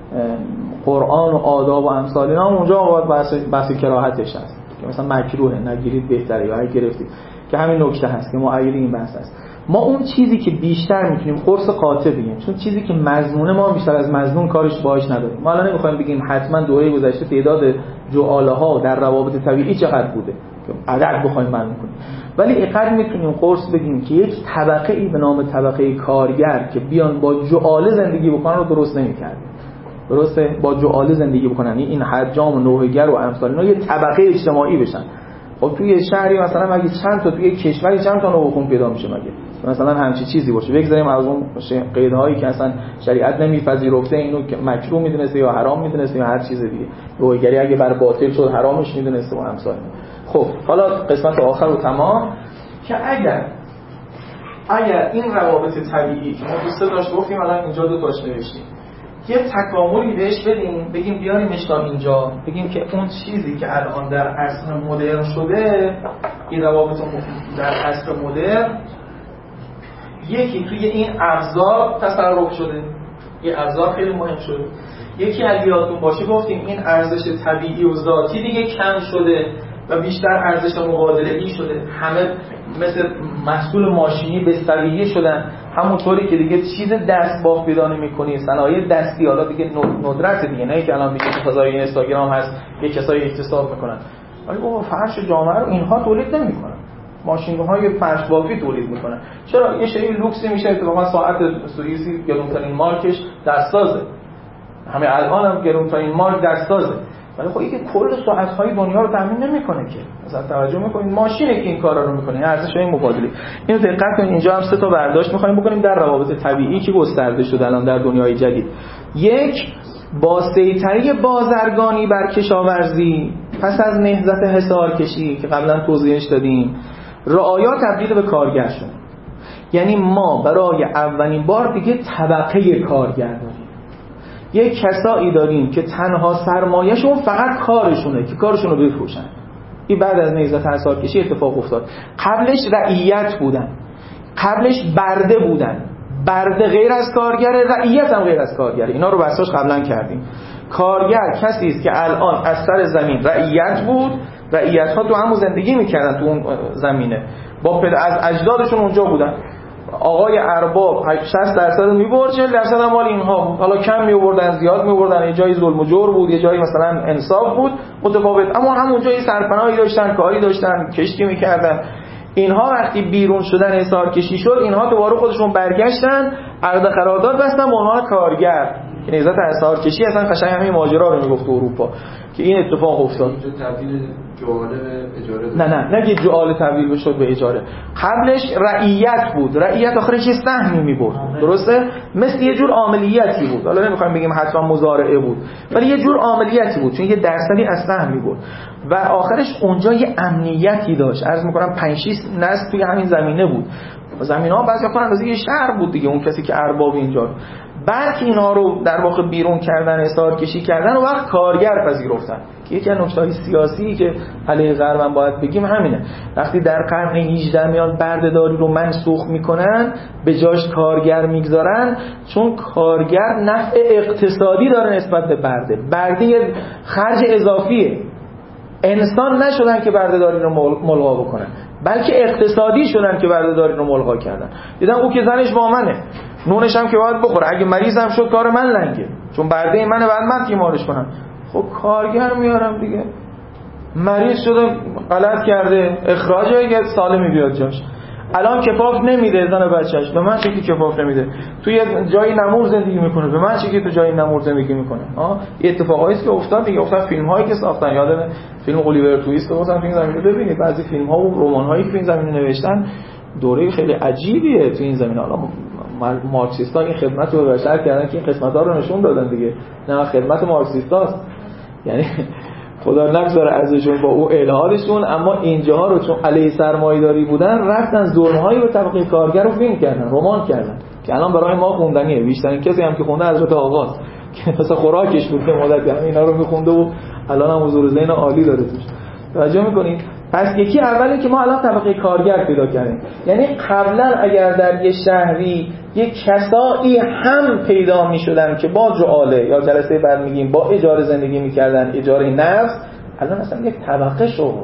قرآن و آداب و امثال اینا، اونجا باید بحث بحث کراهتش هست که مثلا مکروه نگیرید بهتره، یا اگه گرفتید که همین نکته هست که معیری این بحث هست. ما اون چیزی که بیشتر میتونیم قرص قاطع بگیم، چون چیزی که مظنونه ما بیشتر از مظنون کارش باهاش نداریم. ما الان نمیخوایم بگیم حتما دوره گذشته تعداد جعاله ها در روابط طبیعی چقدر بوده که عدد بخوایم معلوم کنیم، ولی اینقدر میتونیم قرص بگیم که یک طبقه ای به نام طبقه کارگر که بیان با جعاله زندگی بکنن رو درست نمی‌کرد. درسته؟ با جعاله زندگی بکنن، یعنی این حجام و نوحه‌گر و امثال اینا یه طبقه اجتماعی بشن. خب توی شهری مثلا مگه چند تا توی کشوری چند تا نوحه خون پیدا میشه مگه؟ مثلا همچی چیزی باشه. بگذاریم از اون قیدهایی که اصلا شریعت نمیپذیرفته، اینو که مکروه میدونسته یا حرام میدونسته یا هر چیز دیگه. نوحه‌گری اگه بر باطل شد حرامش میدونسته و امثال. خب حالا قسمت آخر رو تمام که اگر اگر این روابط طبیعی که ما دوست داشت گفتیم الان اینجا دو تاش نوشتیم، یه تکاملی بهش بدیم، بگیم بیاریمش تا اینجا، بگیم که اون چیزی که الان در عصر مدرن شده، این روابط در عصر مدرن یکی توی این ابزار تصرف شده، این ابزار خیلی مهم شده. یکی اگه یادتون باشه گفتیم این ارزش طبیعی و ذاتی دیگه کم شده و بیشتر ارزش مبادله‌ای شده، همه مثل محصول ماشینی بستریه شدن، همونطوری که دیگه چیز دست بافت پیدا نمی‌کنی، صنایع دستی حالا دیگه ندرت دیگه، نه که الان دیگه تو فضای اینستاگرام هست یه کسایی اکتساب میکنن، ولی بابا فرش جامعه رو اینها تولید نمی‌کنن. ماشین‌های فرش بافی تولید میکنن. چرا یه شی لوکسی میشه، اتفاقا ساعت سوئیسی گرونترین مارکش دستسازه، همه الان هم گرونترین مارک دستسازه، ولی خب اینکه کل ساعت‌های دنیا رو تامین نمیکنه که. مثلا توجه میکنید ماشینه که این کارا رو میکنه، ارزش این مبادله. اینو دقت کنید، اینجا هم سه تا برداشت می‌خوایم بکنیم در روابط طبیعی که گسترده شده الان در دنیای جدید. یک، با سیطره بازرگانی بر کشاورزی پس از نهضت حصارکشی که قبلا توضیحش دادیم، رعایا تبدیل به کارگر شد. یعنی ما برای اولین بار دیگه طبقه کارگر داریم. یک کسایی داریم که تنها سرمایه‌شون فقط کارشونه که کارشون رو بفروشن. این بعد از نهضت حصارکشی اتفاق افتاد. قبلش رعیت بودن، قبلش برده بودن. برده غیر از کارگره، رعیت هم غیر از کارگره. اینا رو بحثاش قبلا کردیم. کارگر کسی است که الان از سر زمین رعیت بود، رعیت‌ها تو همون زندگی می‌کردن تو اون زمینه، با پد... از اجدادشون اونجا بودن. آقای ارباب شصت درصد می‌برد، چهل درصد هم مال اینها بود. حالا کم می‌آوردن، زیاد می‌آوردن، یه جایی ظلم و جور بود، یه جایی مثلا انصاف بود، متفاوت. اما همونجا یه سرپناهی داشتن، کاری داشتن، کشتی می‌کردن. اینها وقتی بیرون شدن حصارکشی شد، اینها دوباره خودشون برگشتن، عقد قرارداد بستن با عنوان کارگر. که نهضت حصارکشی اصلا قشنگ همین ماجرا رو میگفت اروپا که این اتفاق افتاد. اینجا تبدیل جعاله به اجاره داشت. نه نه نگید جعاله تبدیل بشد به اجاره. قبلش رعیت بود، رعیت آخرش یه سهمی میبرد، درسته؟ مثل یه جور عاملیتی بود. حالا نمیخوایم بگیم حتما مزارعه بود، ولی یه جور عاملیتی بود، چون یه درصدی از سهم میبرد و آخرش اونجا یه امنیتی داشت. عرض میکنم پنج شش نسل توی همین زمینه بود. زمین‌ها بعضی وقتا اندازه یه شهر بود دیگه، اون کسی که ارباب اینجا. بعد که اینا رو در واقع بیرون کردن، حصارکشی کردن، و وقت کارگر پذیرفتن که یکی از نکته‌های سیاسی که علیه غرب هم باید بگیم همینه. وقتی در قرن هجدهم میان بردهداری رو منسوخ میکنن، به جاش کارگر میگذارن، چون کارگر نفع اقتصادی داره نسبت به برده. برده خرج اضافیه. انسان نشدن که بردهداری رو ملغا بکنن، بلکه اقتصادی شدن که بردهداری رو ملغا کردن. دیدن او که زنش با منه، نونش هم که باید بخوره، اگه مریضم شد کار من لنگه، چون برده منه، بعد من تیمارش کنم. خب کارگر میارم دیگه، مریض شده غلط کرده، اخراج یه سالمی بیاد جاش. الان کفاف نمیده زن بچهش، به من چه که کفاف نمیده، تو یه جای نمور زندگی میکنه، به من چه که تو جای نمور زندگی میکنه. ها اتفاقایی است که افتاد دیگه. افتاد فیلم‌هایی که ساختن، یادم فیلم الیور تویست رو گفتم تو این زمینه ببینید، بعضی فیلم‌ها و رمان‌هایی که تو این زمینه نوشتن دوره خیلی عجیبیه تو این زمینه. حالا مارکسیستا این خدمت رو به بشر کردن که این قسمت‌ها رو نشون دادن دیگه، نه خدمت مارکسیستاست، یعنی خدا نگذاره ازشون با او الهادشون، اما اینجاها رو چون علیه سرمایه‌داری بودن رفتن ظلم‌هایی رو طبقه کارگر رو فیلم کردن، رمان کردن که الان برای ما خوندنیه. بیشترین کسی هم که خونده حضرت آقاست که مثلا خوراکش بود که مدت یعنی اینا رو میخونده و الان هم حضور ذهن عالی داره توش. توجه میکنید؟ پس یکی اولی که ما الان طبقه کارگر پیدا کردیم، یعنی قبلا اگر در یه شهری یک کسایی هم پیدا میشدن که با جعاله یا جلسه بعد میگیم با اجاره زندگی میکردن، اجاره نفس، الان اصلا یک طبقه شد،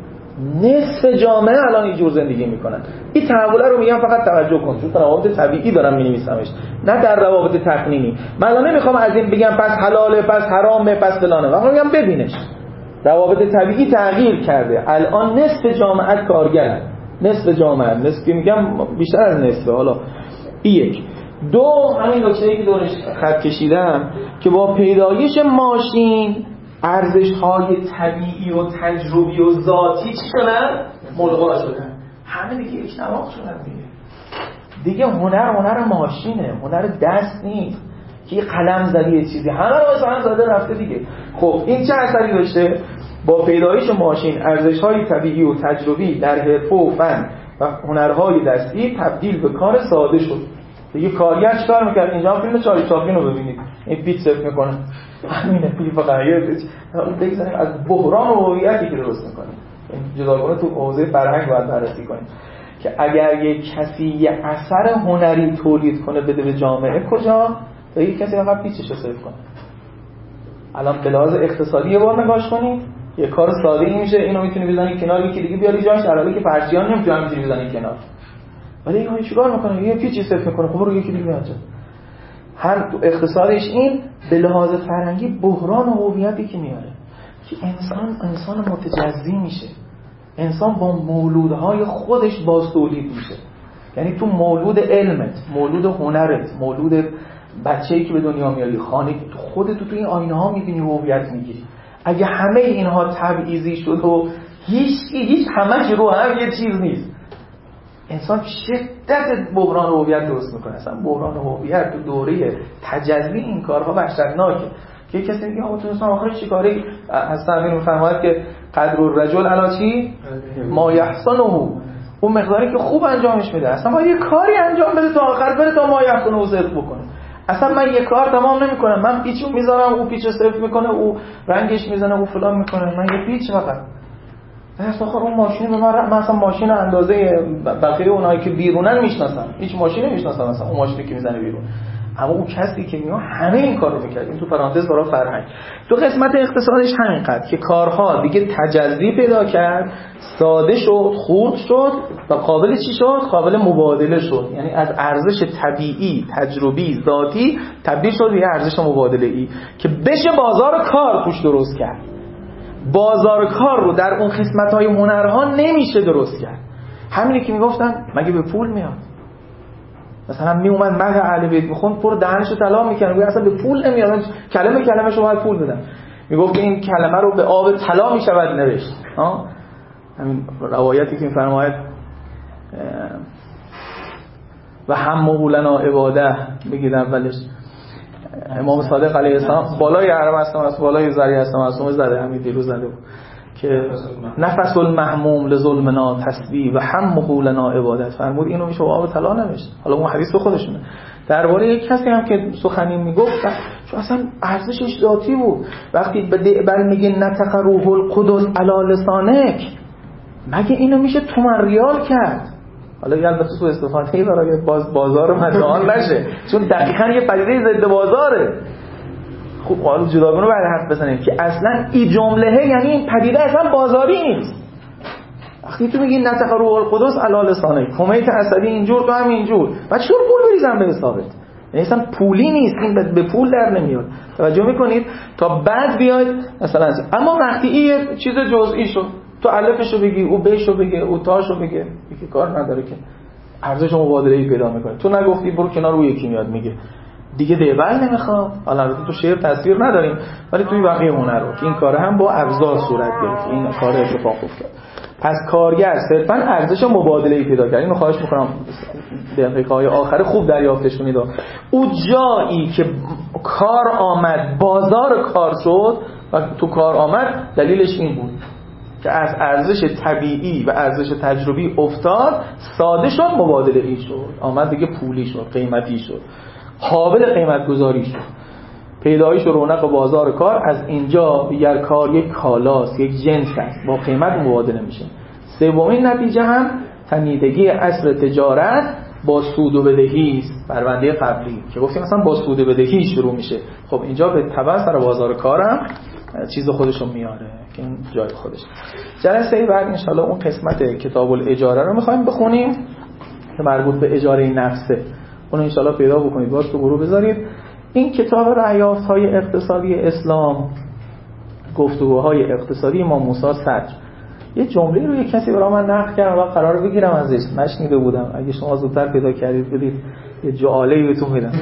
نصف جامعه الان اینجور زندگی میکنن. این تحوله رو میگم فقط توجه کن، چون روابط طبیعی دارم مینویسمش، نه در روابط تقنینی. من الان نمیخوام از این بگم پس حلاله، پس حرامه، پس فلانه، واقعا میگم ببینش. روابط طبیعی تغییر کرده، الان نصف جامعه کارگره، نصف جامعه، نصف که میگم بیشتر از نصف. حالا این یک. دو، همین نکته‌ای که دورش خط کشیدم که با پیدایش ماشین ارزش‌های طبیعی و تجربی و ذاتی چی شدن؟ ملغا شدن. همه دیگه یک نواخت شدن دیگه. دیگه هنر هنر ماشینه، هنر دست نیست که یه قلم زدی یه چیزی، همه رو مثلا زده رفته دیگه. خب این چه اثری داشته؟ با پیدایش ماشین ارزش‌های طبیعی و تجربی در حرفه و فن و هنرهای دستی تبدیل به کار ساده شد. دیگه کارگر چیکار می‌کرد؟ اینجا فیلم چارلی چاپلین رو ببینید، این پیچ صرف می‌کنه، همینه فیلم فقط اون بگذاریم از بحران و هویتی که درست می‌کنه. جداگانه تو حوزه فرهنگ باید بررسی کنیم که اگر یک کسی یه اثر هنری تولید کنه بده به جامعه، کجا؟ تا یک کسی فقط پیچش رو صرف کنه. الان به لحاظ اقتصادی یه بار نگاش کنید، یه کار ساده ای میشه، اینو میتونی بزنی کنار، یکی دیگه بیاری جاش، در حالی که پرچیان نمیتونی همینجوری بزنی کنار. ولی اینو چیکار میکنه؟ یه پیچی صرف میکنه، خب رو یکی دیگه میاد. هر اقتصادش این به لحاظ فرهنگی بحران و هویتی که میاره که انسان انسان متجزی میشه، انسان با مولودهای خودش باز تولید میشه. یعنی تو مولود علمت، مولود هنرت، مولود بچه‌ای که به دنیا میاری، خانه تو خودت تو این آینه ها میبینی هویت میگیری. اگه همه اینها تبعیضی شد و هیچ هیچ همش رو هم یه چیز نیست، انسان شدت بحران هویت درست میکنه. اصلا بحران هویت تو دوره تجلی این کارها وحشتناکه که کسی میگه آقا تو انسان آخر چیکاره هستن. همین میفرماید که قدر الرجل علی چی ما یحسنه، اون مقداری که خوب انجامش میده. اصلا باید یه کاری انجام بده تا آخر بره تا ما یحسنه صدق بکنه. اصلا من یه کار تمام نمیکنم، من پیچو میذارم، او پیچو صفر میکنه، او رنگش میزنه، او فلان میکنه، من یه پیچ فقط. اصلا آخر اون ماشین به من من اصلا ماشین اندازه بقیه اونایی که بیرونن میشناسم، هیچ ماشینی نمیشناسم مثلا اون ماشینی که میزنه بیرون. اما اون کسی که میاد همه این کارو میکرد. این تو پرانتز برای فرهنگ. تو قسمت اقتصادش همینقدر که کارها دیگه تجزی پیدا کرد، ساده شد، خرد شد و قابل چی شد؟ قابل مبادله شد. یعنی از ارزش طبیعی، تجربی، ذاتی تبدیل شد به ارزش مبادله‌ای که بشه بازار کار توش درست کرد. بازار کار رو در اون قسمت‌های هنرها نمیشه درست کرد. همینی که میگفتن مگه به پول میاد؟ مثلا می اومد مگه اهل بیت میخوند پر دهنشو طلا میکنه، میگه اصلا به پول نمیاد، کلمه کلمه شو باید پول بدن. میگفت که این کلمه رو به آب طلا میشود نوشت. ها همین روایتی که میفرماید و هم مولنا عباده بگید اولش امام صادق علیه السلام بالای عرب هستم از بالای ذری هستم از زده همین دیروز زده بود که نفس المحموم لظلمنا تسبیح و هم مقولنا عبادت فرمود. اینو میشه آب طلا نوشت. حالا اون حدیث به خودشونه. درباره یک کسی هم که سخنی میگفت چون اصلا ارزشش ذاتی بود. وقتی به دعبل میگه نطق روح القدس علی لسانک، مگه اینو میشه تومن ریال کرد؟ حالا یه البته سوء استفاده برای باز بازار مدعان نشه، چون دقیقاً یه پدیده ضد بازاره. خوب حالا جداگانه بعد حرف بزنیم که اصلا این جمله یعنی این پدیده اصلا بازاری نیست. وقتی تو میگی نطق روح القدس علی لسانک، کمیت عصبی اینجور تو هم اینجور، بعد چطور پول بریزن به حسابت؟ یعنی اصلا پولی نیست، این به پول در نمیاد. توجه میکنید تا بعد بیاید مثلا. اما وقتی این چیز جزئی شد، تو الفشو بگی، او بهشو بگه، او تاشو بگه، یکی کار نداره که ارزش مبادله‌ای پیدا میکنه. تو نگفتی برو کنار او یکی میاد میگه دیگه دیبل نمیخواد. حالا البته تو شعر تصویر نداریم ولی توی بقیه هنر رو که این کار هم با ابزار صورت گرفت، این کار اتفاق افتاد. پس کارگر صرفا ارزش مبادله‌ای پیدا کرد. اینو خواهش میکنم دقیقه‌های آخر خوب دریافتش کنید. او جایی که کار آمد، بازار کار شد و تو کار آمد، دلیلش این بود که از ارزش طبیعی و ارزش تجربی افتاد، ساده شد، مبادله‌ای شد، آمد دیگه پولی شد، قیمتی شد، قابل قیمت گذاری شد. پیدایش و رونق بازار کار از اینجا دیگر کار یک کالاست، یک جنس است، با قیمت مبادله میشه. سومین نتیجه هم تنیدگی اصل تجارت با سود و بدهی است. پرونده قبلی که گفتیم مثلا با سود و بدهی شروع میشه، خب اینجا به تبع سر بازار کارم چیز خودشو میاره که این جای خودش. جلسه بعد ان شاءالله اون قسمت کتاب الاجاره رو میخوایم بخونیم که مربوط به اجاره نفسه. اون ان شاءالله پیدا بکنید، باز تو گروه بذارید. این کتاب ریاضت‌های اقتصادی اسلام، گفتگوهای اقتصادی امام موسی صدر، یه جمله رو یک کسی برای من نقل کرد و قرار بگیرم ازش، نشنیده بودم. اگه شما زودتر پیدا کردید بدید یه جعالی بهتون میدم.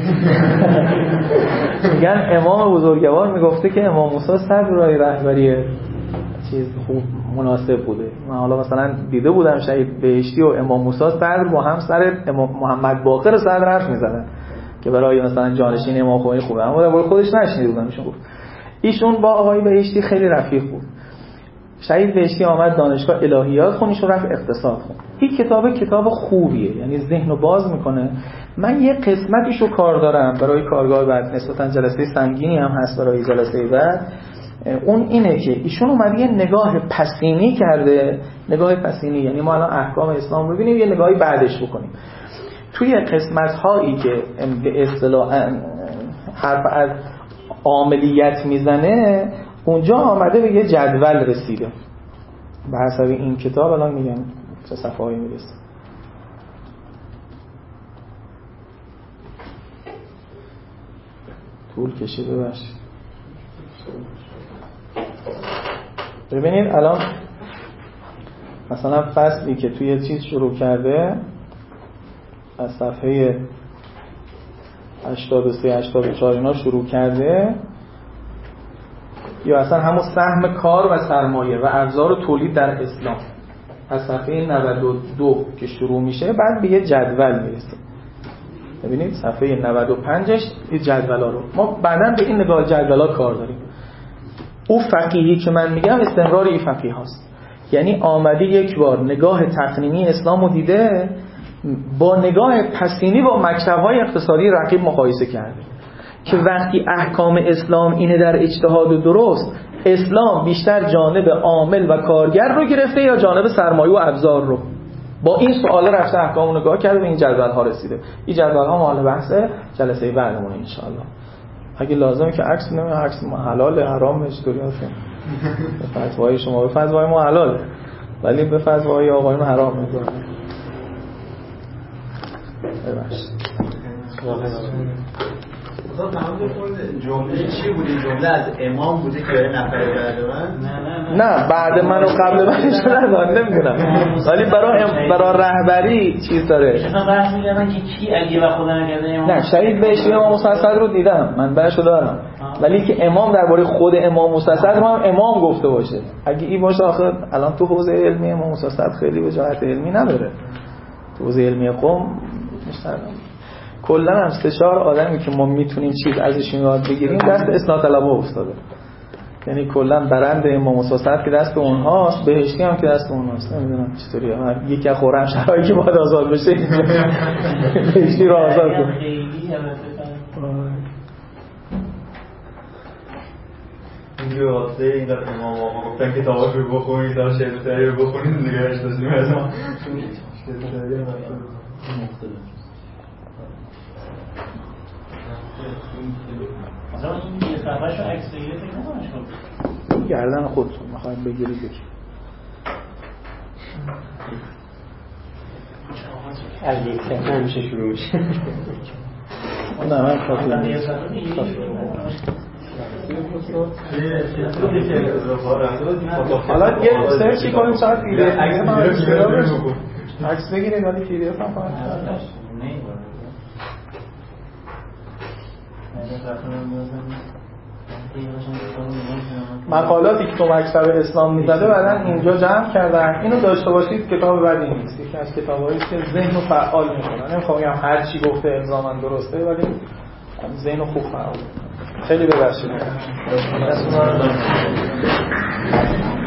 میگن امام بزرگوار میگفته که امام موسی صدر برای رهبری چیز خوب مناسب بوده. من حالا مثلا دیده بودم شهید بهشتی و امام موسی صدر با هم سر امام محمد باقر صدر حرف میزدن که برای مثلا جانشین امام خمینی خوبه، اما در خودش نشنیده بودم ایشون گفت. ایشون با آقای بهشتی خیلی رفیق بود. شهید بهشتی آمد دانشگاه الهیات خونیش رو رفت اقتصاد خون. این کتاب کتاب خوبیه، یعنی ذهن رو باز میکنه. من یه قسمتیشو کار دارم برای کارگاه بعد، نسبتا جلسه سنگینی هم هست برای جلسه بعد. اون اینه که ایشون اومد یه نگاه پسینی کرده. نگاه پسینی یعنی ما الان احکام اسلام رو ببینیم، یه نگاهی بعدش بکنیم. توی قسمت هایی که به اصطلاح حرف از عاملیت میزنه، اونجا آمده به یه جدول رسیده. به حسب این کتاب الان میگم چه صفحه‌ای میرسه. طول کشیده ببخشید. ببینید الان مثلا فصلی که توی چیز شروع کرده از صفحه هشتاد و سه هشتاد و چهار اینا شروع کرده، یا اصلا همون سهم کار و سرمایه و ابزار تولید در اسلام از صفحه نود و دو که شروع میشه، بعد به یه جدول میرسه. ببینید صفحه نود و پنجش این جدولا رو ما بعداً به این نگاه جدولا کار داریم. او فقیهی که من میگم استمرار این فقیه هاست، یعنی آمده یک بار نگاه تقنینی اسلام رو دیده، با نگاه پسینی با مکتب‌های اقتصادی رقیب مقایسه کرده که وقتی احکام اسلام اینه در اجتهاد و درست، اسلام بیشتر جانب عامل و کارگر رو گرفته یا جانب سرمایه و ابزار رو. با این سوال رفته احکام رو نگاه کرده، به این جدول ها رسیده. این جدول ها مال بحث جلسه بعدمون ان شاء الله. اگه لازمه که عکس نمیه، عکس حلال حرام چطوری هست؟ به فتوای شما به فتوای ما حلاله، ولی به فتوای آقایون حرام میذاره. ببخشید. خب تمام بکنید جمله چی بود؟ این جمله از امام بوده که برای نفر بعد من؟ نه نه نه بعد من و قبل منش ندارم، نمیدونم، ولی برای برای رهبری چیز داره. شما بحث می‌کردن که کی اگه و خدا نکرده امام، نه شهید بهشتی امام موسی صدر رو دیدم، من بهشو دارم، ولی که امام درباره خود امام موسی صدر هم امام گفته باشه، اگه این باشه آخه الان تو حوزه علمی امام موسی صدر خیلی وجاهت علمی نداره، تو حوزه علمی قم میشترم. کلا هم سه چهار آدمی که ما میتونیم چیز ازشون یاد بگیریم دست اصلاح طلبا افتاده، یعنی کلا برند امام موسی صدر که دست اونهاست، بهشتی هم که دست اونهاست. نمیدونم چطوریه، من یکی از خرمشهرهایی که باید آزاد بشه بهشتی رو آزاد کنه. اینجا واسه این دفعه امام آقا گفتن کتاباش رو بخونید، دار شعر سری رو بخونید، نگهش داشتیم از ما مثلا این یه صفحه‌شو عکس بگیره فکر نکنم شد گردن خودتون میخوایم بگیرید بگید از یک صفحه همیشه شروع میشه. نه من کافی حالا یه سرچی کنیم شاید پی دی اف عکس بگیرید، ولی پی دی اف هم خواهد مقالاتی که تو مکتب اسلام میزده بعدن اینجا جمع کردن. اینو داشته باشید، کتاب بدی نیست، یکی از کتابایی که ذهن رو فعال میکنن. نمیخوام بگم هر چی گفته الزاما درسته، ولی ذهن رو خوب فعال. خیلی ببخشید.